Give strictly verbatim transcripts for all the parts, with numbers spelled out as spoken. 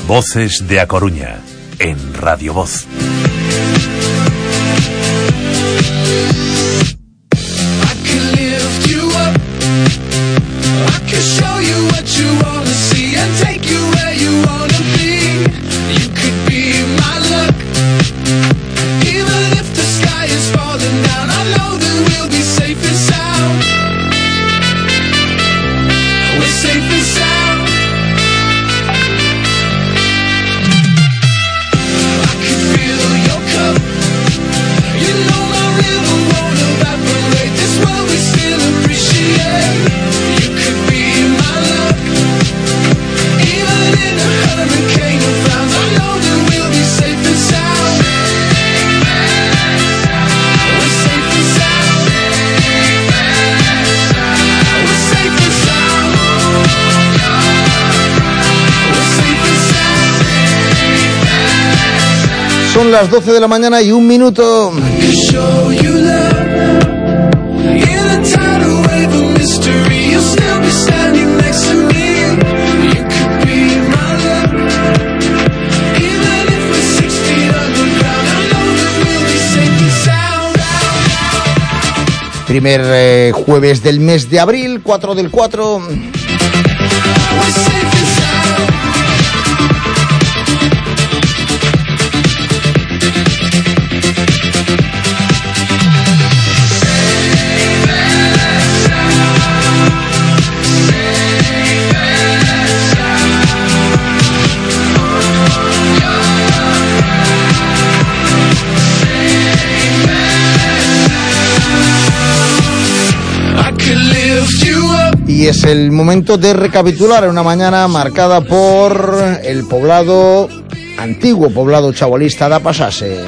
Voces de A Coruña, en Radio Voz. Son las doce de la mañana y un minuto. Primer eh, jueves del mes de abril, cuatro del cuatro. Y es el momento de recapitular una mañana marcada por el poblado, antiguo poblado chabolista de Pasase.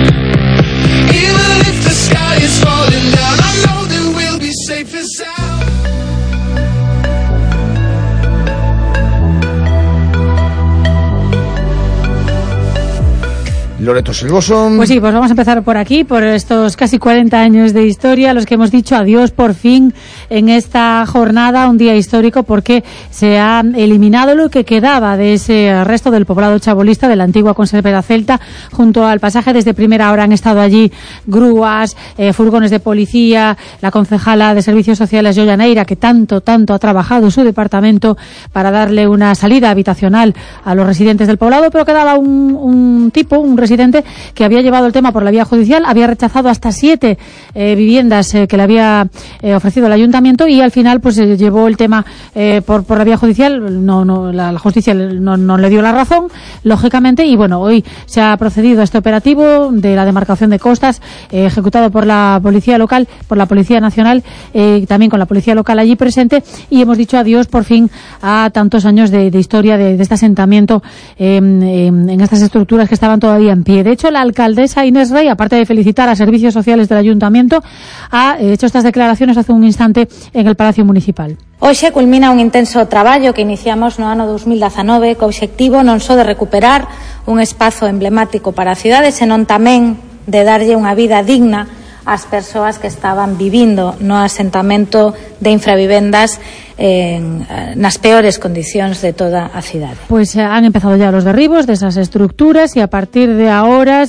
Loreto Silvoso. Pues sí, pues vamos a empezar por aquí, por estos casi cuarenta años de historia, los que hemos dicho adiós por fin en esta jornada, un día histórico porque se ha eliminado lo que quedaba de ese resto del poblado chabolista de la antigua conservera celta. Junto al pasaje desde primera hora han estado allí grúas, eh, furgones de policía, la concejala de Servicios Sociales, Yoya Neira, que tanto, tanto ha trabajado su departamento para darle una salida habitacional a los residentes del poblado, pero quedaba un, un tipo, un residente que había llevado el tema por la vía judicial, había rechazado hasta siete eh, viviendas eh, que le había eh, ofrecido el ayuntamiento y al final pues eh, llevó el tema eh, por, por la vía judicial, no, no, la, la justicia no, no le dio la razón, lógicamente, y bueno, hoy se ha procedido a este operativo de la demarcación de costas eh, ejecutado por la policía local, por la Policía Nacional, eh, también con la policía local allí presente, y hemos dicho adiós por fin a tantos años de, de historia de, de este asentamiento eh, en, en estas estructuras que estaban todavía en pie. De hecho, la alcaldesa Inés Rey, aparte de felicitar a Servicios Sociales del Ayuntamiento, ha hecho estas declaraciones hace un instante en el Palacio Municipal. Hoxe culmina un intenso traballo que iniciamos no ano dos mil dezanove co obxectivo non só de recuperar un espazo emblemático para a cidade, senón tamén de darlle unha vida digna ás persoas que estaban vivindo no asentamento de infravivendas en, nas peores condicións de toda a cidade. Pues eh, han empezado ya los derribos de esas estructuras y a partir de ahora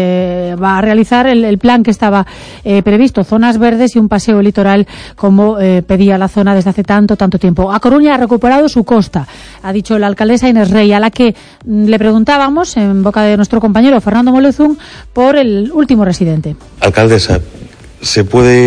se va a realizar el, el plan que estaba eh, previsto, zonas verdes y un paseo litoral como eh, pedía la zona desde hace tanto, tanto tiempo. A Coruña ha recuperado su costa, ha dicho la alcaldesa Inés Rey, a la que mm, le preguntábamos en boca de nuestro compañero Fernando Molezún por el último residente. Alcaldesa, ¿se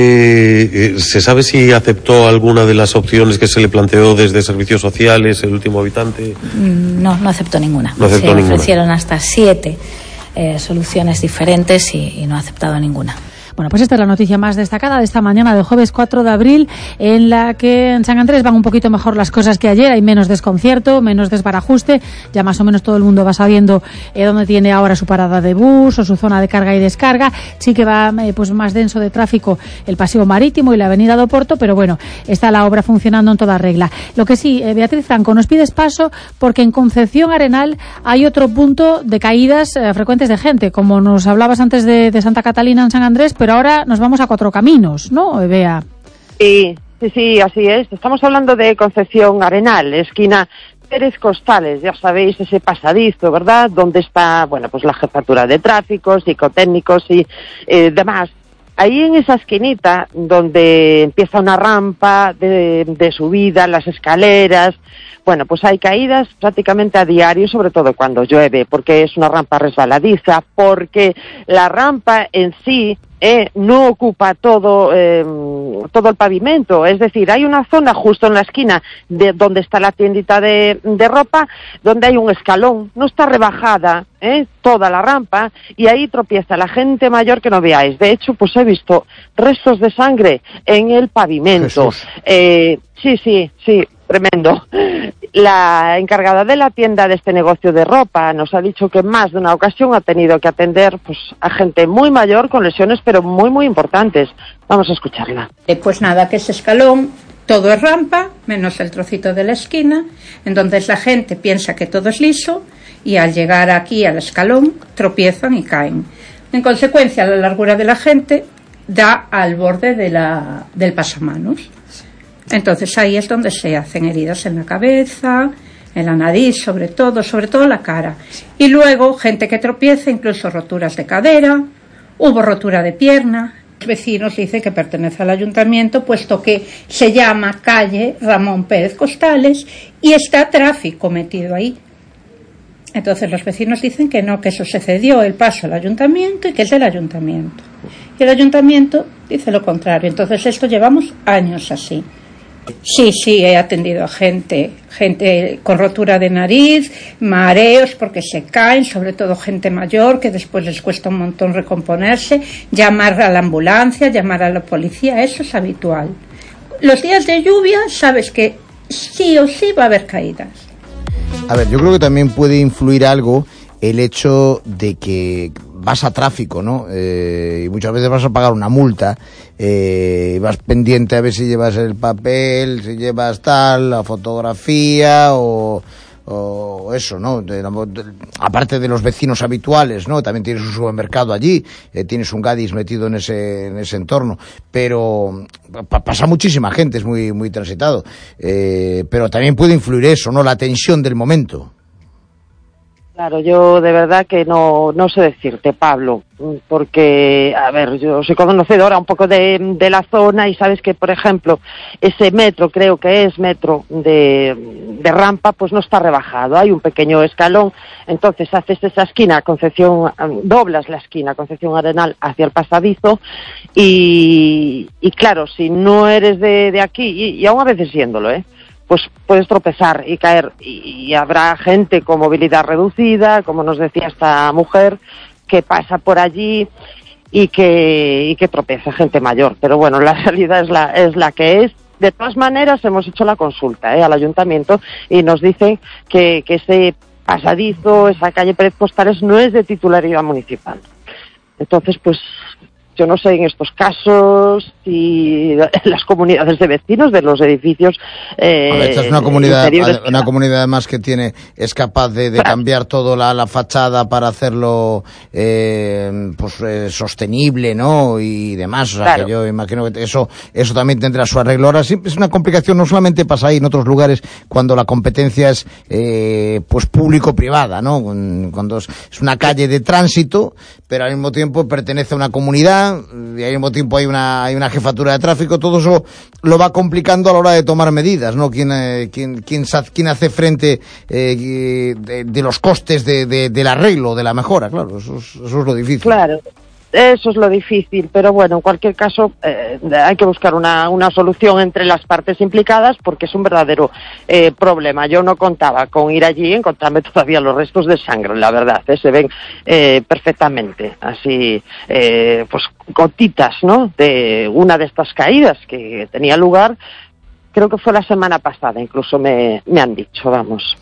puede, se sabe si aceptó alguna de las opciones que se le planteó desde Servicios Sociales, el último habitante? No, no aceptó ninguna. No aceptó se ninguna. ofrecieron hasta siete eh, soluciones diferentes y, y no ha aceptado ninguna. Bueno, pues esta es la noticia más destacada de esta mañana de jueves cuatro de abril, en la que en San Andrés van un poquito mejor las cosas que ayer, hay menos desconcierto, menos desbarajuste, ya más o menos todo el mundo va sabiendo eh, dónde tiene ahora su parada de bus o su zona de carga y descarga. Sí que va eh, pues más denso de tráfico el paseo marítimo y la avenida do Porto, pero bueno, está la obra funcionando en toda regla. Lo que sí, eh, Beatriz Franco, nos pides paso porque en Concepción Arenal hay otro punto de caídas eh, frecuentes de gente, como nos hablabas antes de, de Santa Catalina en San Andrés, pero ahora nos vamos a Cuatro Caminos, ¿no, Bea? Sí, sí, sí, así es. Estamos hablando de Concepción Arenal, esquina Pérez Costales, ya sabéis, ese pasadizo, ¿verdad? Donde está, bueno, pues la jefatura de tráfico, psicotécnicos y eh, demás. Ahí en esa esquinita, donde empieza una rampa de, de subida, las escaleras, bueno, pues hay caídas prácticamente a diario, sobre todo cuando llueve, porque es una rampa resbaladiza, porque la rampa en sí eh, no ocupa todo eh, todo el pavimento, es decir, hay una zona justo en la esquina de donde está la tiendita de, de ropa, donde hay un escalón, no está rebajada eh, toda la rampa, y ahí tropieza la gente mayor que no veáis. De hecho, pues he visto restos de sangre en el pavimento. Eh, sí, sí, sí. Tremendo. La encargada de la tienda de este negocio de ropa nos ha dicho que en más de una ocasión ha tenido que atender pues a gente muy mayor con lesiones pero muy muy importantes. Vamos a escucharla. Pues nada, que ese escalón todo es rampa, menos el trocito de la esquina, entonces la gente piensa que todo es liso y al llegar aquí al escalón tropiezan y caen. En consecuencia, la largura de la gente da al borde de la, del pasamanos. Entonces ahí es donde se hacen heridas en la cabeza, en la nariz, sobre todo, sobre todo la cara. Y luego gente que tropieza, incluso roturas de cadera, hubo rotura de pierna. Los vecinos dicen que pertenece al ayuntamiento, puesto que se llama calle Ramón Pérez Costales y está tráfico metido ahí. Entonces los vecinos dicen que no, que eso se cedió el paso al ayuntamiento y que es del ayuntamiento. Y el ayuntamiento dice lo contrario. Entonces esto llevamos años así. Sí, sí, he atendido a gente, gente con rotura de nariz, mareos porque se caen, sobre todo gente mayor que después les cuesta un montón recomponerse, llamar a la ambulancia, llamar a la policía, eso es habitual. Los días de lluvia sabes que sí o sí va a haber caídas. A ver, yo creo que también puede influir algo el hecho de que vas a tráfico, ¿no? Eh, y muchas veces vas a pagar una multa, eh, vas pendiente a ver si llevas el papel, si llevas tal, la fotografía o, o eso, ¿no? De, de, aparte de los vecinos habituales, ¿no? También tienes un supermercado allí, eh, tienes un Gadis metido en ese, en ese entorno, pero pa, pasa muchísima gente, es muy, muy transitado, eh, pero también puede influir eso, ¿no? La tensión del momento. Claro, yo de verdad que no no sé decirte, Pablo, porque, a ver, yo soy conocedora un poco de, de la zona y sabes que, por ejemplo, ese metro, creo que es metro de, de rampa, pues no está rebajado, hay un pequeño escalón, entonces haces esa esquina, Concepción, doblas la esquina, Concepción Arenal hacia el pasadizo y, y claro, si no eres de, de aquí, y, y aún a veces siéndolo, ¿eh? pues puedes tropezar y caer, y, y habrá gente con movilidad reducida, como nos decía esta mujer, que pasa por allí y que y que tropieza, gente mayor. Pero bueno, la realidad es la es la que es. De todas maneras, hemos hecho la consulta ¿eh? al ayuntamiento y nos dicen que, que ese pasadizo, esa calle Pérez Costales, no es de titularidad municipal. Entonces, pues yo no sé en estos casos si las comunidades de vecinos de los edificios eh, a ver, esta es una comunidad una comunidad además que tiene es capaz de, de cambiar toda la, la fachada para hacerlo eh, pues eh, sostenible, ¿no? Y demás, o sea, claro, que yo imagino que eso eso también tendrá su arreglo. Ahora sí es una complicación, no solamente pasa ahí en otros lugares cuando la competencia es eh, pues público-privada, ¿no? Cuando es, es una calle de tránsito, pero al mismo tiempo pertenece a una comunidad y al mismo tiempo hay una hay una jefatura de tráfico, todo eso lo va complicando a la hora de tomar medidas, ¿no? ¿Quién, eh, quién, quién, quién hace frente eh, de, de los costes de, de, del arreglo, de la mejora? Claro, eso es, eso es lo difícil. Claro, eso es lo difícil, pero bueno, en cualquier caso eh, hay que buscar una, una solución entre las partes implicadas porque es un verdadero eh, problema. Yo no contaba con ir allí y encontrarme todavía los restos de sangre, la verdad, ¿eh? Se ven eh, perfectamente, así, eh, pues gotitas, ¿no?, de una de estas caídas que tenía lugar. Creo que fue la semana pasada, incluso me, me han dicho, vamos.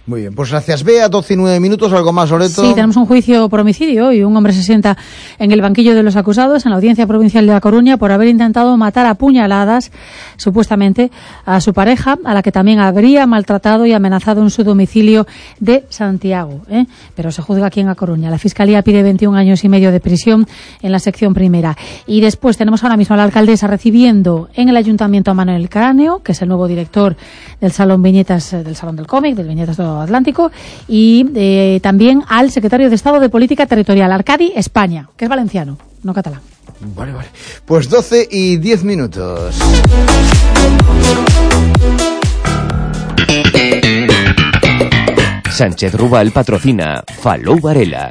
Muy bien, pues gracias, Bea. doce y nueve minutos, ¿algo más, Loreto? Sí, tenemos un juicio por homicidio y un hombre se sienta en el banquillo de los acusados en la Audiencia Provincial de A Coruña por haber intentado matar a puñaladas, supuestamente, a su pareja, a la que también habría maltratado y amenazado en su domicilio de Santiago, ¿eh? Pero se juzga aquí en A Coruña. La Fiscalía pide veintiún años y medio de prisión en la sección primera. Y después tenemos ahora mismo a la alcaldesa recibiendo en el Ayuntamiento a Manuel Cráneo, que es el nuevo director del Salón Viñetas, del Salón del Cómic, del Viñetas de Atlántico, y eh, también al secretario de Estado de Política Territorial, Arcadi España, que es valenciano, no catalán. Vale, vale. Pues doce y diez minutos. Sánchez Rubal patrocina Falou Varela.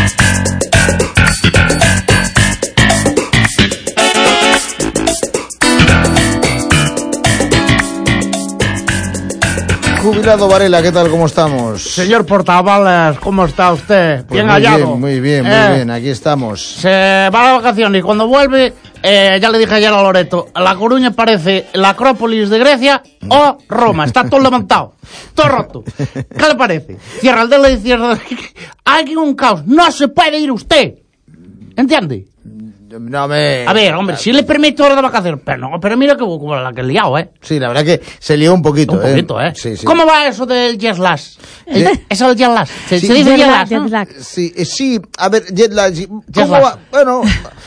Jubilado Varela, ¿qué tal? ¿Cómo estamos? Señor Portavalas, ¿cómo está usted? Pues bien muy hallado. Bien, muy bien, muy eh, bien, aquí estamos. Se va a la vacación y cuando vuelve, eh, ya le dije ayer a Loreto, La Coruña parece la Acrópolis de Grecia o Roma, está todo levantado, todo roto. ¿Qué le parece? Cierra el dedo y cierra... Hay un caos, no se puede ir usted, ¿entiende? No me... A ver, hombre, si le permito hora de vacaciones, pero no, pero mira que como la que he liado, ¿eh? Sí, la verdad que se lió un poquito, Un poquito, ¿eh? ¿eh? Sí, sí. ¿Cómo va eso del jet lag? ¿Eh? Eso del jet lag. Se, Sí, se dice jet jet lag, lag, jet ¿no? lag. Sí, eh, sí, a ver, jet lag, sí. ¿Cómo Jet lag. va? Bueno,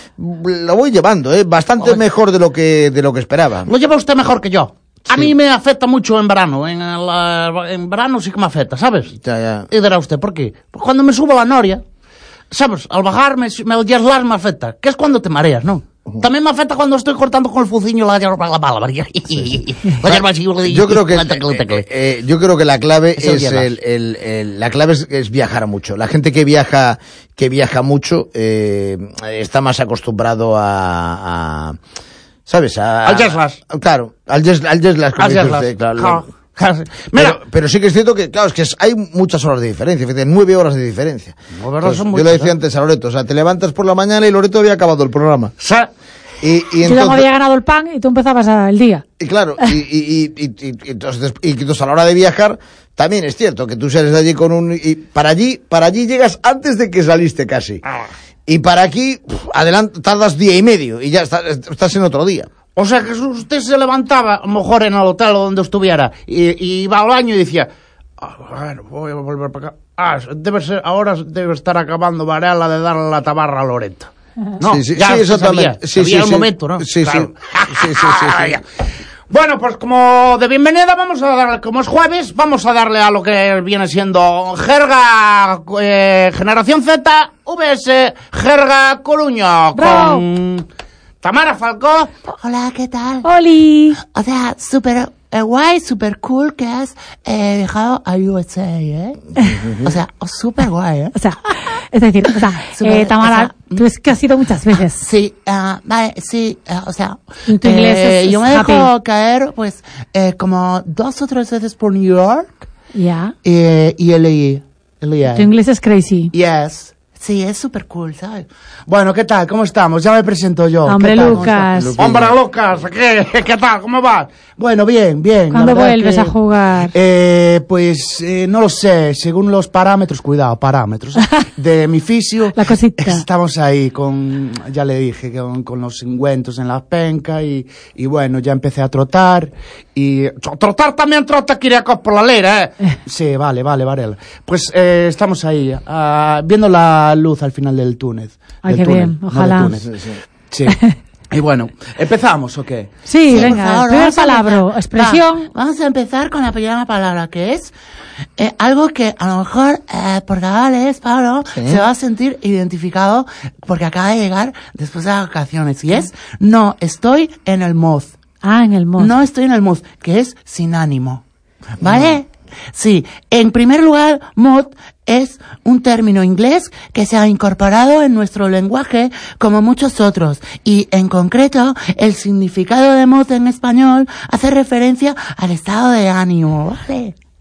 lo voy llevando, ¿eh? Bastante Oye. mejor de lo que de lo que esperaba. Lo lleva usted mejor que yo. A Sí. mí me afecta mucho en verano. En, la- en verano sí que me afecta, ¿sabes? Ya, ya. Y dirá usted, ¿por qué? Pues cuando me subo a la noria, ¿sabes? Al bajar, me, me, el jet lag me afecta. Que es cuando te mareas, ¿no? También me afecta cuando estoy cortando con el fuciño la hierba, la palabra. La hierba así, Yo creo que la tecle, eh, tecle. eh, yo creo que la clave Es el es jet lag. el, el, el- la clave es, es viajar mucho. La gente que viaja que viaja mucho eh, está más acostumbrado a, a ¿sabes? A, Al jet lag. a- claro, al jet, al jet lag, como Al dice jet lag. usted, claro. Ja, ja, sí. Mira, Pero, pero sí que es cierto que, claro, es que es- hay muchas horas de diferencia, fíjate, nueve horas de diferencia. No, verdad, Entonces, son yo muchas, le decía ¿eh? antes a Loreto, o sea, te levantas por la mañana y Loreto había acabado el programa. sa- Y, y Yo ya me entonces, había ganado el pan y tú empezabas a- el día. y claro, y, y, y, y, y- y entonces, y entonces a la hora de viajar, también es cierto que tú sales de allí con un... Y para allí, para allí llegas antes de que saliste casi. Y para aquí, pf, adelante, tardas día y medio y ya estás, estás en otro día. O sea, que usted se levantaba, a lo mejor en el hotel o donde estuviera, y, y iba al baño y decía, ah, bueno, voy a volver para acá. Ah, debe ser, ahora debe estar acabando Varela de darle la tabarra a Loreto. No, Sí, sí, ya sí, se exactamente. sabía, Sí, sabía sí, el sí. momento, ¿no? Sí, sí. Claro. Sí, sí, sí, sí. Bueno, pues como de bienvenida vamos a darle, como es jueves, vamos a darle a lo que viene siendo Jerga eh, Generación Z, V S Jerga Coruña, Bravo. con Tamara Falcó. Hola, ¿qué tal? ¡Oli! O sea, súper eh, guay, súper cool que has eh, viajado a U S A, ¿eh? O sea, súper guay, ¿eh? O sea, es decir, o sea, Súper, eh, Tamara, o sea, tú es que has ido muchas veces. Sí, ah, vale, sí, eh, o sea, Y tu inglés eh, es- yo es me happy. dejo caer, pues, eh, como dos o tres veces por New York, Ya. eh, y L A. L A. Tu inglés es crazy. Yes. Sí, es súper cool, ¿sabes? Bueno, ¿qué tal? ¿Cómo estamos? Ya me presento yo. Hombre, ¿Qué tal? ¿Cómo Lucas. estás? Hombre, Lucas, ¿qué, ¿qué tal? ¿Cómo vas? Bueno, bien, bien. la ¿Cuándo verdad vuelves que- a jugar? Eh, pues eh, no lo sé, según los parámetros, cuidado, parámetros, de mi fisio. La cosita. Estamos ahí con, ya le dije, con, con los ungüentos en la penca y, y bueno, ya empecé a trotar y... Trotar también trota Kiriakos por la lera, ¿eh? Sí, vale, vale, Varela. Pues eh, estamos ahí, ah, viendo la luz al final del túnel. Ay, del qué túnel, bien, no ojalá. del túnel. Sí. Y bueno, ¿empezamos o qué? Sí, por venga, favor, primer vamos a palabra, empezar. expresión. Va, vamos a empezar con la primera palabra, que es eh, algo que a lo mejor eh, Portavales, Pablo, se va a sentir identificado porque acaba de llegar después de las vacaciones. Y es, no estoy en el mood. Ah, en el mod. No estoy en el mood, que es sin ánimo. ¿Vale? Sí. En primer lugar, mood es un término inglés que se ha incorporado en nuestro lenguaje como muchos otros. Y en concreto, el significado de mood en español hace referencia al estado de ánimo, ¿vale?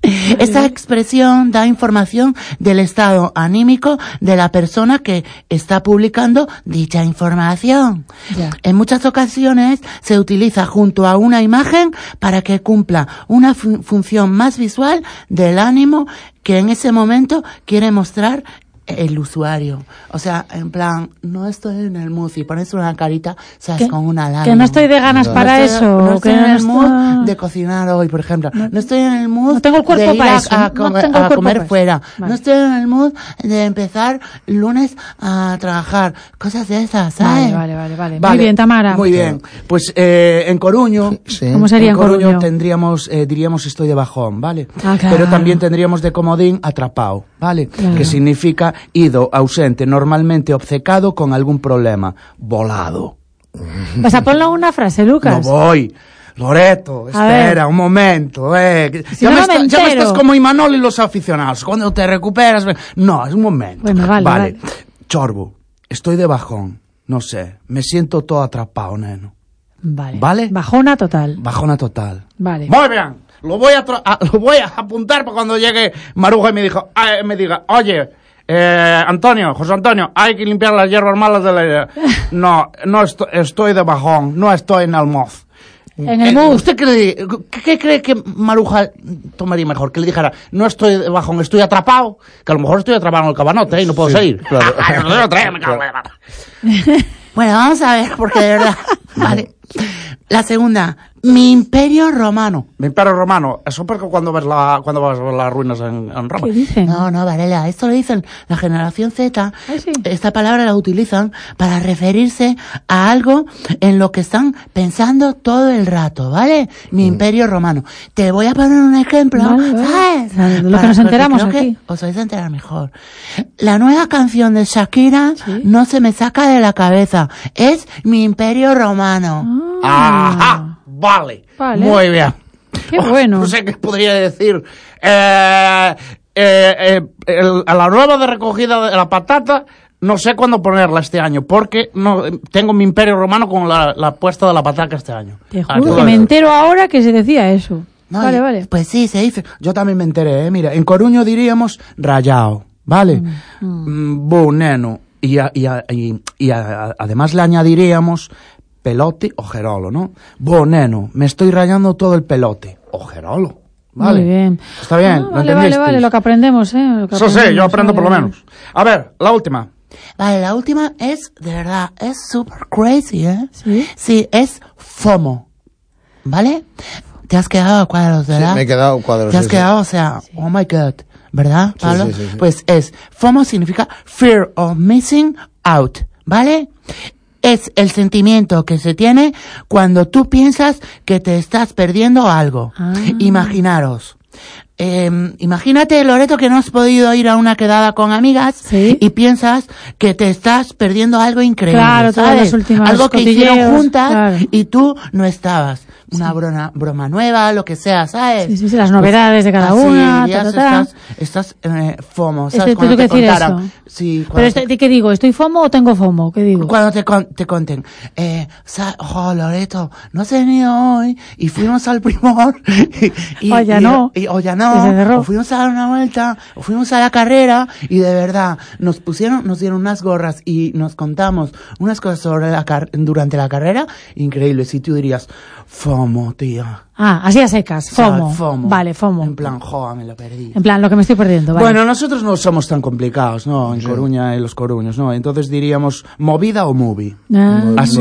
Esta expresión da información del estado anímico de la persona que está publicando dicha información. Ya. En muchas ocasiones se utiliza junto a una imagen para que cumpla una fu- función más visual del ánimo que en ese momento quiere mostrar el usuario. O sea, en plan, no estoy en el mood y pones una carita, sabes, Que- con una lágrima. que no estoy de ganas No para estoy- eso, No estoy que en no el está- mood de cocinar hoy, por ejemplo. No, no estoy en el mood No tengo el cuerpo de ir para a, eso, a no comer, tengo el a cuerpo comer para eso. fuera. Vale. No estoy en el mood de empezar lunes a trabajar. Cosas de esas, ¿sabes? Vale, vale, vale, vale. Muy bien, Tamara. Muy bien. Pues eh, en Coruño, Sí. ¿Cómo sería en Coruño? tendríamos, eh, diríamos estoy de bajón, ¿vale? Ah, claro. Pero también tendríamos de comodín atrapado, ¿vale? Claro. Que significa ido, ausente, normalmente obcecado con algún problema, volado. Vas a ponlo en una frase, No Lucas. voy. Loreto, A espera ver. un momento, eh. que- Si ya, no, me no me está- ya me entero. estás como Imanol y los aficionados. Cuando te recuperas, ve- no, es un momento. Bueno, vale, vale. Chorbo, estoy de bajón, no sé, me siento todo atrapado, neno. Vale. ¿Vale? Bajona total. Bajona total. Vale. Muy bien, lo voy a, tra- a- lo voy a apuntar para cuando llegue Maruja y me, dijo, ah, me diga, oye, eh, Antonio, José Antonio, hay que limpiar las hierbas malas de la... No, no estoy, estoy de bajón, no estoy en el moz. En el Eh, mood. ¿Usted cree, qué, qué cree que Maruja tomaría mejor? Que le dijera, no estoy de bajón, estoy atrapado, que a lo mejor estoy atrapado en el cabanote, ¿eh? Y no puedo Sí, seguir. claro. Ah, ah, no lo traigo, me cago en la- Bueno, vamos a ver, porque de verdad. Vale. La segunda, mi imperio romano. Mi imperio romano, eso porque cuando ves la, cuando vas a ver las ruinas en, en Roma. ¿Qué dicen? No, no, Varela, esto lo dicen la generación Z. Ay, sí. Esta palabra la utilizan para referirse a algo en lo que están pensando todo el rato, ¿vale? Mi imperio romano. Te voy a poner un ejemplo, Vale, vale. ¿sabes? O sea, de lo que Para- nos porque enteramos creo que aquí. os vais a enterar mejor. La nueva canción de Shakira Sí. no se me saca de la cabeza. Es mi imperio romano. Ajá, vale. Vale. Muy bien. Qué bueno. No sé qué podría decir. Eh, eh, eh, el- a la nueva de recogida de la patata, no sé cuándo ponerla este año, porque no tengo mi imperio romano con la, la puesta de la patata este año. Te Ah, juro todo que me eso. entero ahora que se decía eso. No, vale, y- vale. Pues sí, se dice. Yo también me enteré, ¿eh? Mira, en Coruño diríamos rayao, ¿vale? Mm, bu, neno. Y, a- y, a- y- y a- además le añadiríamos pelote o gerolo, ¿no? Bu, neno, me estoy rayando todo el pelote. O gerolo, ¿vale? Muy bien. Está bien, Ah, ¿lo vale, vale, entendisteis? vale, lo que aprendemos, ¿eh? Lo que Eso sí, yo aprendemos, aprendo por lo vale, menos. A ver, la última. Vale, la última es, de verdad, es super crazy, ¿eh? ¿Sí? Sí, es FOMO, ¿vale? Te has quedado a cuadros, ¿verdad? me he quedado a cuadros, Te has sí, sí. quedado, o sea, oh my God, ¿verdad, Sí, Pablo? sí, sí, sí. Pues es, FOMO significa Fear of Missing Out, ¿vale? Es el sentimiento que se tiene cuando tú piensas que te estás perdiendo algo. Ah. Imaginaros. Eh, imagínate, Loreto, que no has podido ir a una quedada con amigas Sí. y piensas que te estás perdiendo algo increíble, Claro, todas ¿sabes? las últimas Algo que hicieron cotilleos, juntas claro. y tú no estabas. Una broma, broma nueva, lo que sea, ¿sabes? Sí, sí, sí, las novedades de cada así, una, dirías, ta, ta, ta. Estás, estás eh, FOMO, Este, ¿sabes? tengo Cuando que te decir contaran. eso. Sí, cuando Pero te- este, ¿qué digo? ¿Estoy FOMO o tengo FOMO? ¿Qué digo? cuando te, con- te conten, eh, sa- oh, Loreto, no has venido hoy y fuimos al Primor y, y, O ya y- no. y- o ya Que no, se cerró. o fuimos a dar una vuelta, o fuimos a la carrera y de verdad nos pusieron, nos dieron unas gorras y nos contamos unas cosas sobre la car- durante la carrera increíbles y tú dirías, FOMO, tío. Ah, así a secas. O sea, FOMO. FOMO. Vale, FOMO. En plan, joa, me lo perdí. En plan, lo que me estoy perdiendo, vale. Bueno, nosotros no somos tan complicados, ¿no? En Coruña y los coruños, ¿no? Entonces diríamos movida o movie. Ah. Así.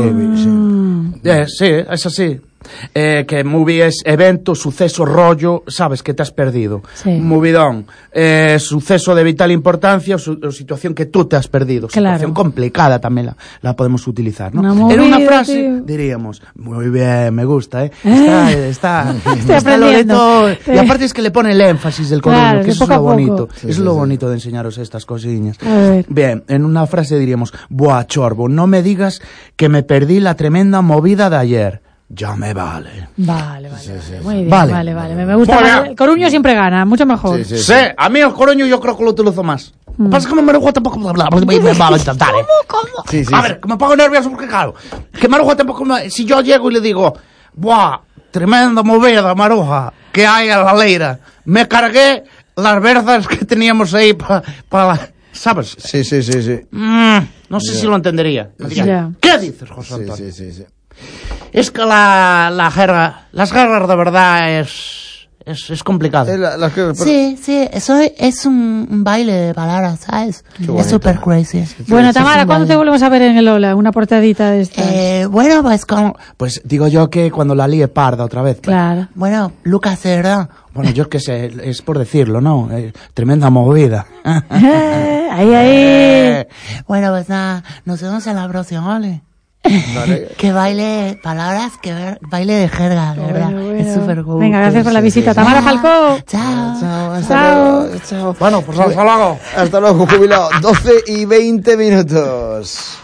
Mm. Eh, sí, es así. Eh, que movie es evento, suceso, rollo, sabes que te has perdido. Sí. Movidón, eh, suceso de vital importancia o, su- o situación que tú te has perdido. Claro. Situación complicada también la, la podemos utilizar, ¿no? Una en una movida, frase tío. diríamos, muy bien, me gusta, ¿eh? Está, está, Estoy está aprendiendo. Loreto. Y aparte es que le pone el énfasis del coruño, Claro, que de eso es poco a lo poco. bonito. Sí, Eso es sí, lo sí. bonito de enseñaros estas cosillas. A ver. Bien, en una frase diríamos, buah, chorbo, no me digas que me perdí la tremenda movida de ayer. Ya me vale. Vale, vale, vale. Muy bien, Vale. vale, vale. Me, me gusta Bueno. más. El Coruño siempre gana, mucho mejor. Sí, sí, Sí, a mí el coruño yo creo que lo utilizo más. Lo que pasa es que Maruja tampoco me habla, me va a intentar, ¿eh? Sí, sí, A sí. ver, que me pongo nervioso porque claro, que Maruja tampoco me... Si yo llego y le digo, buah, tremenda movida, Maruja, que hay a la leira. me cargué las berzas que teníamos ahí para... Pa, ¿sabes? Sí, sí, sí, sí. Mm, no sé yeah. si lo entendería. Yeah. ¿Qué dices, José Antonio? Sí, sí, sí, sí. Es que la, la jerga, las jergas de verdad es... Es, es complicado. Eh, la, la, pero... Sí, sí, eso es un, un baile de palabras, ¿sabes? Es súper crazy. Bueno, Tamara, ¿cuándo te volvemos a ver en el Ola? Una portadita de esta. Eh, bueno, pues como... Pues digo yo que cuando la líe parda otra vez. Claro. Bueno, Lucas, de verdad. Bueno, yo qué sé, es por decirlo, ¿no? Eh, tremenda movida. Eh, ahí, ahí. Bueno, pues nada, nos vemos en la próxima, ¿vale? Vale. Que baile palabras, que ver, baile de jerga, de verdad. Bueno, bueno. Es súper cool. Venga, gracias por la visita. Tamara Falcó. Chao. Chao, hasta Chao. luego. Chao. Bueno, pues hasta luego. Hasta luego, jubilado. doce y veinte minutos.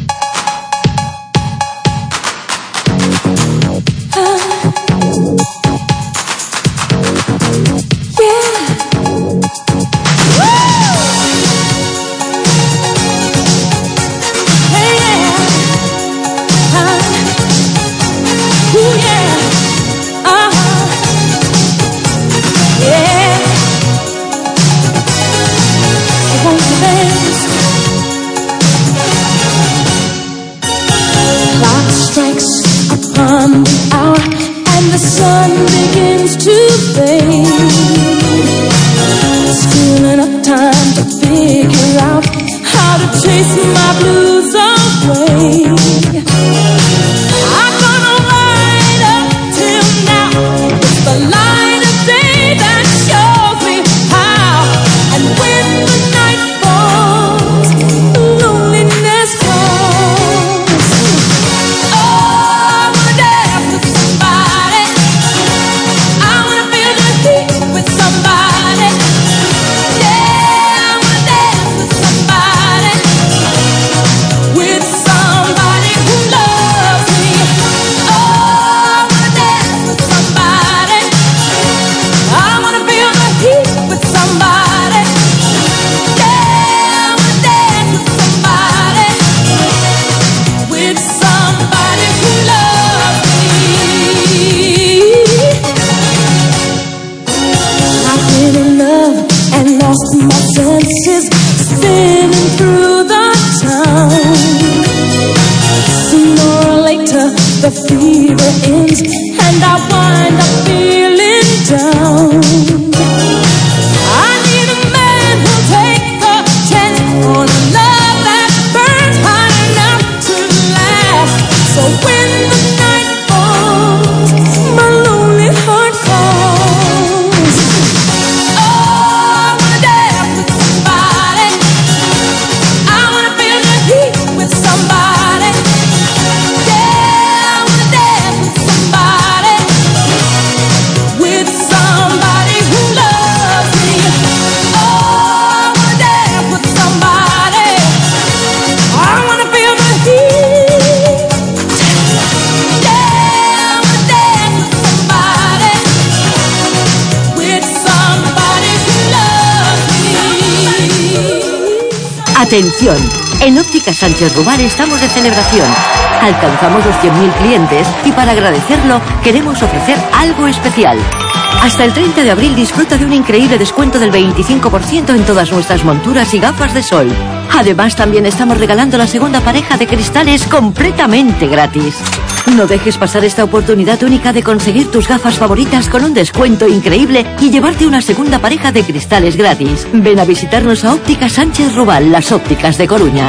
Atención, en Ópticas Sánchez Rubar estamos de celebración. Alcanzamos los cien mil clientes y para agradecerlo queremos ofrecer algo especial. Hasta el treinta de abril disfruta de un increíble descuento del veinticinco por ciento en todas nuestras monturas y gafas de sol. Además, también estamos regalando la segunda pareja de cristales completamente gratis. No dejes pasar esta oportunidad única de conseguir tus gafas favoritas con un descuento increíble y llevarte una segunda pareja de cristales gratis. Ven a visitarnos a Ópticas Sánchez Rubal, las ópticas de Coruña.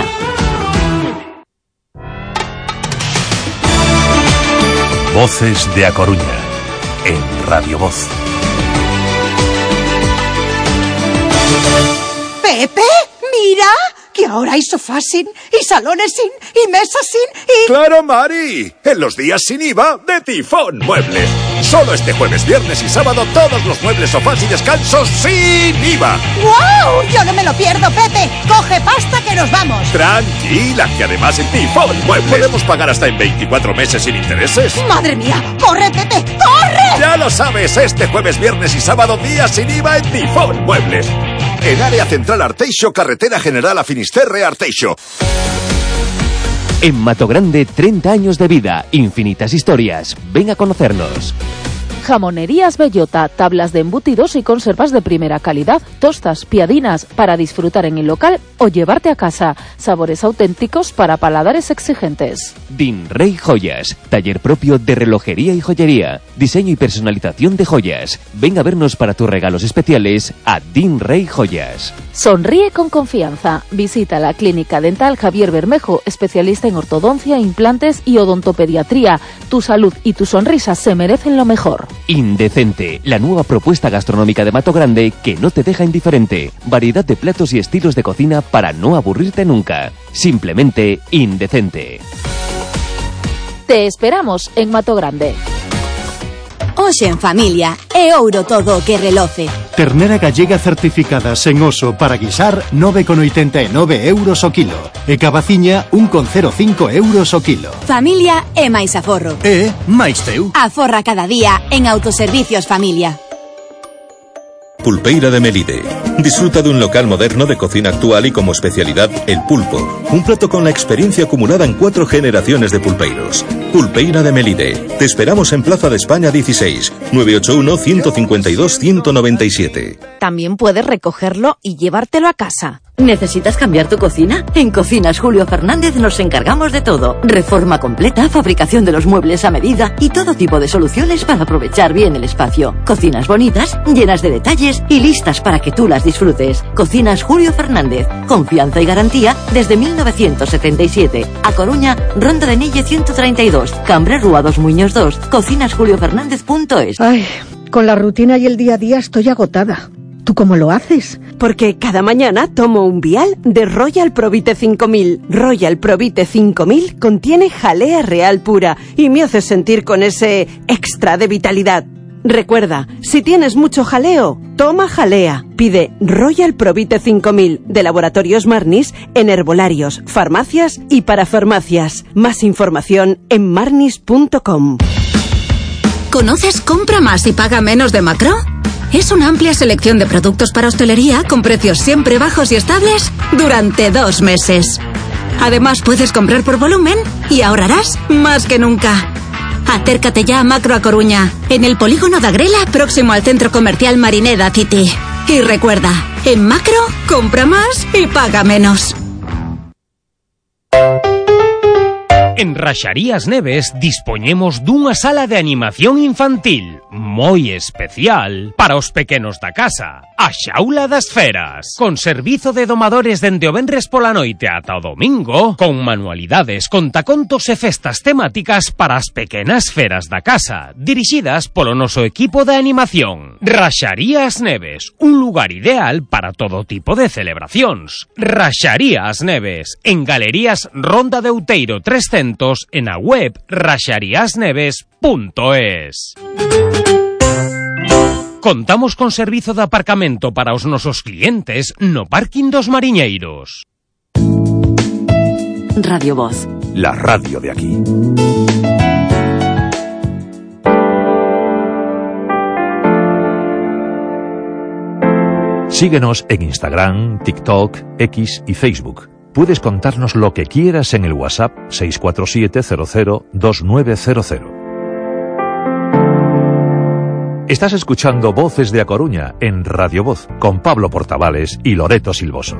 Voces de A Coruña, en Radio Voz. Pepe, mira, que ahora hay sofás sin, y salones sin, y mesas sin, y... ¡Claro, Mari! En los días sin I V A de Tifón Muebles. Solo este jueves, viernes y sábado todos los muebles, sofás y descansos sin I V A. ¡Guau! Yo no me lo pierdo, Pepe. Coge pasta que nos vamos. Tranquila, que además en Tifón Muebles podemos pagar hasta en veinticuatro meses sin intereses. ¡Madre mía! ¡Corre, Pepe! ¡Corre! Ya lo sabes, este jueves, viernes y sábado días sin I V A en Tifón Muebles. En área central Arteixo, carretera general a Finisterre, Arteixo. En Mato Grande, treinta años de vida, infinitas historias. Ven a conocernos. Jamonerías Bellota, tablas de embutidos y conservas de primera calidad, tostas, piadinas, para disfrutar en el local o llevarte a casa. Sabores auténticos para paladares exigentes. Din Rey Joyas, taller propio de relojería y joyería, diseño y personalización de joyas. Ven a vernos para tus regalos especiales a Din Rey Joyas. Sonríe con confianza. Visita la Clínica Dental Javier Bermejo, especialista en ortodoncia, implantes y odontopediatría. Tu salud y tu sonrisa se merecen lo mejor. Indecente, la nueva propuesta gastronómica de Mato Grande que no te deja indiferente. Variedad de platos y estilos de cocina para no aburrirte nunca. Simplemente Indecente. Te esperamos en Mato Grande. Hoxe en familia é ouro todo o que reloce. Ternera gallega certificada sen oso para guisar nove con oitenta e nove euros o kilo. E cabaciña un con cero cinco euros o kilo. Familia é máis aforro. E máis teu. Aforra cada día en Autoservicios Familia. Pulpeira de Melide. Disfruta de un local moderno de cocina actual y como especialidad el pulpo. Un plato con la experiencia acumulada en cuatro generaciones de pulpeiros. Pulpeira de Melide. Te esperamos en Plaza de España dieciséis, nueve ocho uno, uno cinco dos, uno nueve siete. También puedes recogerlo y llevártelo a casa. ¿Necesitas cambiar tu cocina? En Cocinas Julio Fernández nos encargamos de todo. Reforma completa, fabricación de los muebles a medida y todo tipo de soluciones para aprovechar bien el espacio. Cocinas bonitas, llenas de detalles y listas para que tú las disfrutes. Cocinas Julio Fernández. Confianza y garantía desde mil novecientos setenta y siete. A Coruña, Ronda de Nille ciento treinta y dos. Cambre Rúa dos Muños dos. Cocinas julio fernández punto es. Ay, con la rutina y el día a día estoy agotada. ¿Tú cómo lo haces? Porque cada mañana tomo un vial de Royal Provite cinco mil. Royal Provite cinco mil contiene jalea real pura y me hace sentir con ese extra de vitalidad. Recuerda, si tienes mucho jaleo, toma jalea. Pide Royal Provite cinco mil de Laboratorios Marnis en herbolarios, farmacias y parafarmacias. Más información en marnis punto com. ¿Conoces Compra Más y Paga Menos de Macro? Es una amplia selección de productos para hostelería con precios siempre bajos y estables durante dos meses. Además, puedes comprar por volumen y ahorrarás más que nunca. Acércate ya a Macro a Coruña, en el polígono de Agrela, próximo al centro comercial Marineda City. Y recuerda, en Macro, compra más y paga menos. En Raxarías Neves dispoñemos dunha sala de animación infantil moi especial para os pequenos da casa, a Xaula das Feras, con servizo de domadores dende o venres pola noite ata o domingo, con manualidades, contacontos e festas temáticas para as pequenas feras da casa, dirixidas polo noso equipo de animación. Raxarías Neves, un lugar ideal para todo tipo de celebracións. Raxarías Neves, en Galerías Ronda de Outeiro trescentos, en a web raxarías neves punto es. Contamos con servizo de aparcamento para os nosos clientes no parking dos Mariñeiros. Radio Voz. La radio de aquí. Síguenos en Instagram, TikTok, X y Facebook. Puedes contarnos lo que quieras en el WhatsApp seis cuatro siete cero cero dos nueve cero cero. Estás escuchando Voces de A Coruña en Radio Voz con Pablo Portavales y Loreto Silvoso.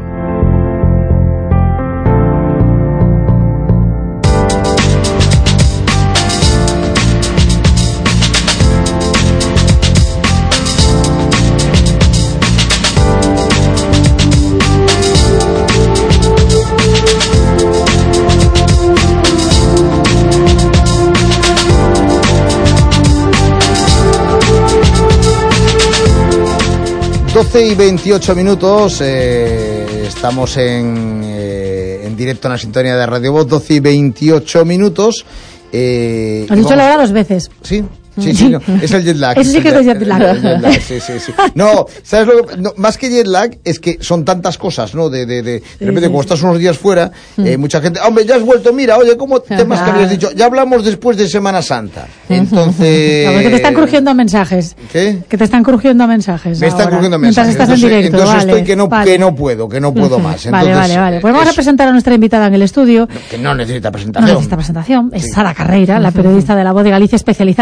doce y veintiocho minutos, eh, estamos en, eh, en directo en la sintonía de Radio Voz, doce y veintiocho minutos. Eh, Has dicho vamos... la hora dos veces. Sí. Sí, sí, no, es el jet lag. Eso sí que es el jet lag. El jet lag, sí, sí, sí. No, ¿sabes lo que, no, más que jet lag es que son tantas cosas, ¿no? De, de, de, de repente, sí, sí. Como estás unos días fuera, mm. eh, mucha gente, hombre, ya has vuelto, mira, oye, ¿cómo temas que habías dicho? Ya hablamos después de Semana Santa. Entonces... No, que te están crujiendo mensajes. ¿Qué? Que te están crujiendo mensajes. Me están ahora, crujiendo mensajes. Estás entonces, en directo, entonces vale, estoy que no, vale. que no puedo, que no puedo más. Entonces, vale, vale, vale. Pues vamos eso. a presentar a nuestra invitada en el estudio. Que no necesita presentación. No necesita presentación. Es sí. Sara Carreira, la periodista de La Voz de Galicia especializada en educación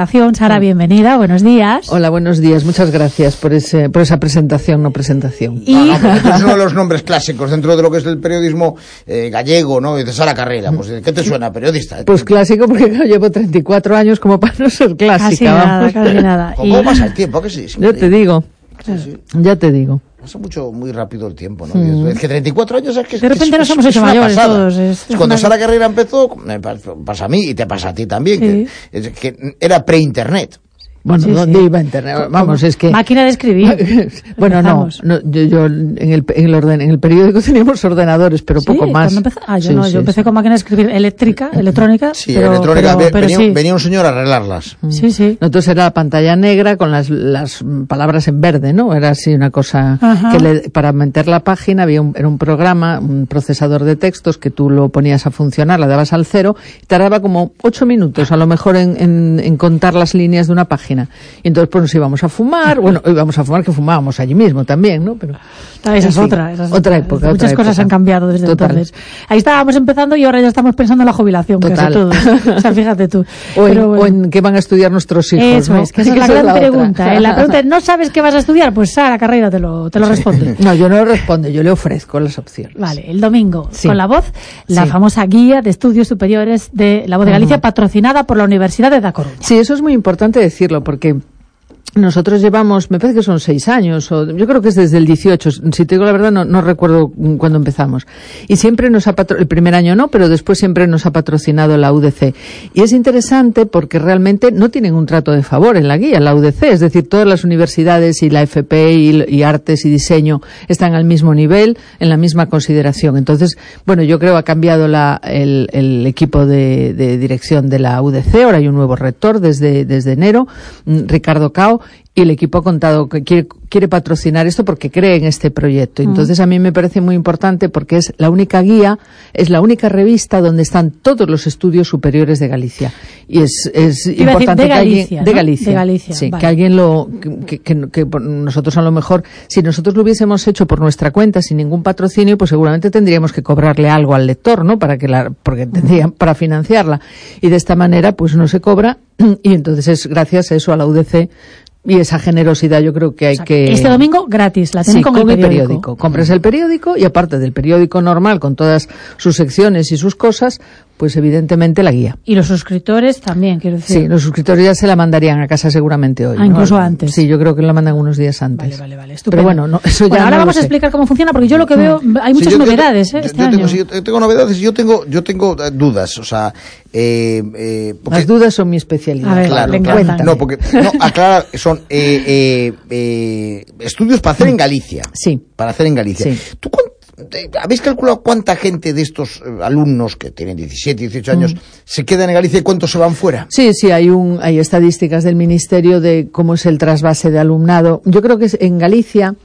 educación. Sara, bienvenida, buenos días. Hola, buenos días, muchas gracias por ese por esa presentación, no presentación. Y... No, no, es uno de los nombres clásicos dentro de lo que es el periodismo eh, gallego, ¿no? De Sara Carrera, pues ¿qué te suena, periodista? ¿Eh? Pues clásico, porque yo llevo treinta y cuatro años como para no ser clásica. Casi nada, casi nada. ¿Cómo y... pasa el tiempo? ¿Qué sí? Yo te digo, sí, sí. ya te digo. Pasa mucho, muy rápido el tiempo, ¿no? Mm. Es que treinta y cuatro años es que... De repente es, nos hemos hecho mayores todos. Es, es Cuando una... Sara Carrera empezó, me pasa a mí y te pasa a ti también, sí. que, es, que era pre-internet. Bueno, sí, ¿dónde sí. iba a internet? Vamos, es que... Máquina de escribir. Bueno, no, no, yo, yo en, el, en, el orden, en el periódico teníamos ordenadores, pero ¿Sí? poco más. Empezó... Ah, yo sí, no, sí, yo empecé sí. con máquina de escribir eléctrica, electrónica. Sí, pero, electrónica, pero, pero venía, sí. venía un señor a arreglarlas. Sí, sí. Entonces era la pantalla negra con las, las palabras en verde, ¿no? Era así una cosa Ajá. que le, para meter la página había un, era un programa, un procesador de textos que tú lo ponías a funcionar, la dabas al cero, y tardaba como ocho minutos a lo mejor en, en, en contar las líneas de una página. Y entonces pues nos íbamos a fumar, bueno, íbamos a fumar que fumábamos allí mismo también, ¿no? Pero ah, esa es otra, esa es otra época. Muchas otra cosas época. han cambiado desde Total. entonces. Ahí estábamos empezando y ahora ya estamos pensando en la jubilación, Total. casi todo. O sea, fíjate tú. O en, Pero, bueno. o en qué van a estudiar nuestros hijos, Eso ¿no? es, que esa es la gran pregunta. ¿eh? La pregunta es, ¿no sabes qué vas a estudiar? Pues Sara Carrera te lo, te lo responde. No, yo no lo respondo, yo le ofrezco las opciones. Vale, el domingo, sí. con La Voz, la sí. famosa guía de estudios superiores de La Voz de Galicia, uh-huh. patrocinada por la Universidad de Da Coruña. Sí, eso es muy importante decirlo, porque nosotros llevamos, me parece que son seis años, o yo creo que es desde el dieciocho, si te digo la verdad no, no recuerdo cuándo empezamos. Y siempre nos ha patrocinado, el primer año no, pero después siempre nos ha patrocinado la U D C. Y es interesante porque realmente no tienen un trato de favor en la guía, la U D C, es decir, todas las universidades y la F P y, y artes y diseño están al mismo nivel, en la misma consideración. Entonces, bueno, yo creo que ha cambiado la, el, el equipo de, de dirección de la U D C, ahora hay un nuevo rector desde, desde enero, Ricardo Cao, y el equipo ha contado que quiere, quiere patrocinar esto porque cree en este proyecto. Entonces a mí me parece muy importante porque es la única guía, es la única revista donde están todos los estudios superiores de Galicia. Y es, es importante decir, de que Galicia, alguien, ¿no? de Galicia, de Galicia sí, vale. que alguien lo, que, que, que nosotros a lo mejor, si nosotros lo hubiésemos hecho por nuestra cuenta sin ningún patrocinio, pues seguramente tendríamos que cobrarle algo al lector, ¿no? Para que la, porque tendrían, para financiarla. Y de esta manera, pues no se cobra, y entonces es gracias a eso a la U D C. Y esa generosidad yo creo que hay o sea, que... Este domingo gratis, la tienen sí, con, con el, el periódico. periódico. Compras el periódico y aparte del periódico normal con todas sus secciones y sus cosas, pues evidentemente la guía. Y los suscriptores también, quiero decir. Sí, los suscriptores ya se la mandarían a casa seguramente hoy. Ah, ¿no? incluso antes. Sí, yo creo que la mandan unos días antes. Vale, vale, vale. Estupendo. Pero bueno, no, eso bueno, ya ahora no vamos lo a sé. explicar cómo funciona, porque yo lo que veo, hay muchas sí, yo, novedades, yo, ¿eh? Yo, este yo, año. tengo, sí, yo tengo novedades y yo tengo, yo tengo uh, dudas, o sea... Eh, eh, porque, las dudas son mi especialidad. A ver, claro, le claro. encantan. No, porque, no, aclarar, son eh, eh, eh, estudios para hacer en Galicia. Sí. Para hacer en Galicia. Sí. ¿Tú habéis calculado cuánta gente de estos alumnos que tienen diecisiete, dieciocho años mm. se quedan en Galicia y cuántos se van fuera? Sí, sí, hay un hay estadísticas del Ministerio de cómo es el trasvase de alumnado. Yo creo que en Galicia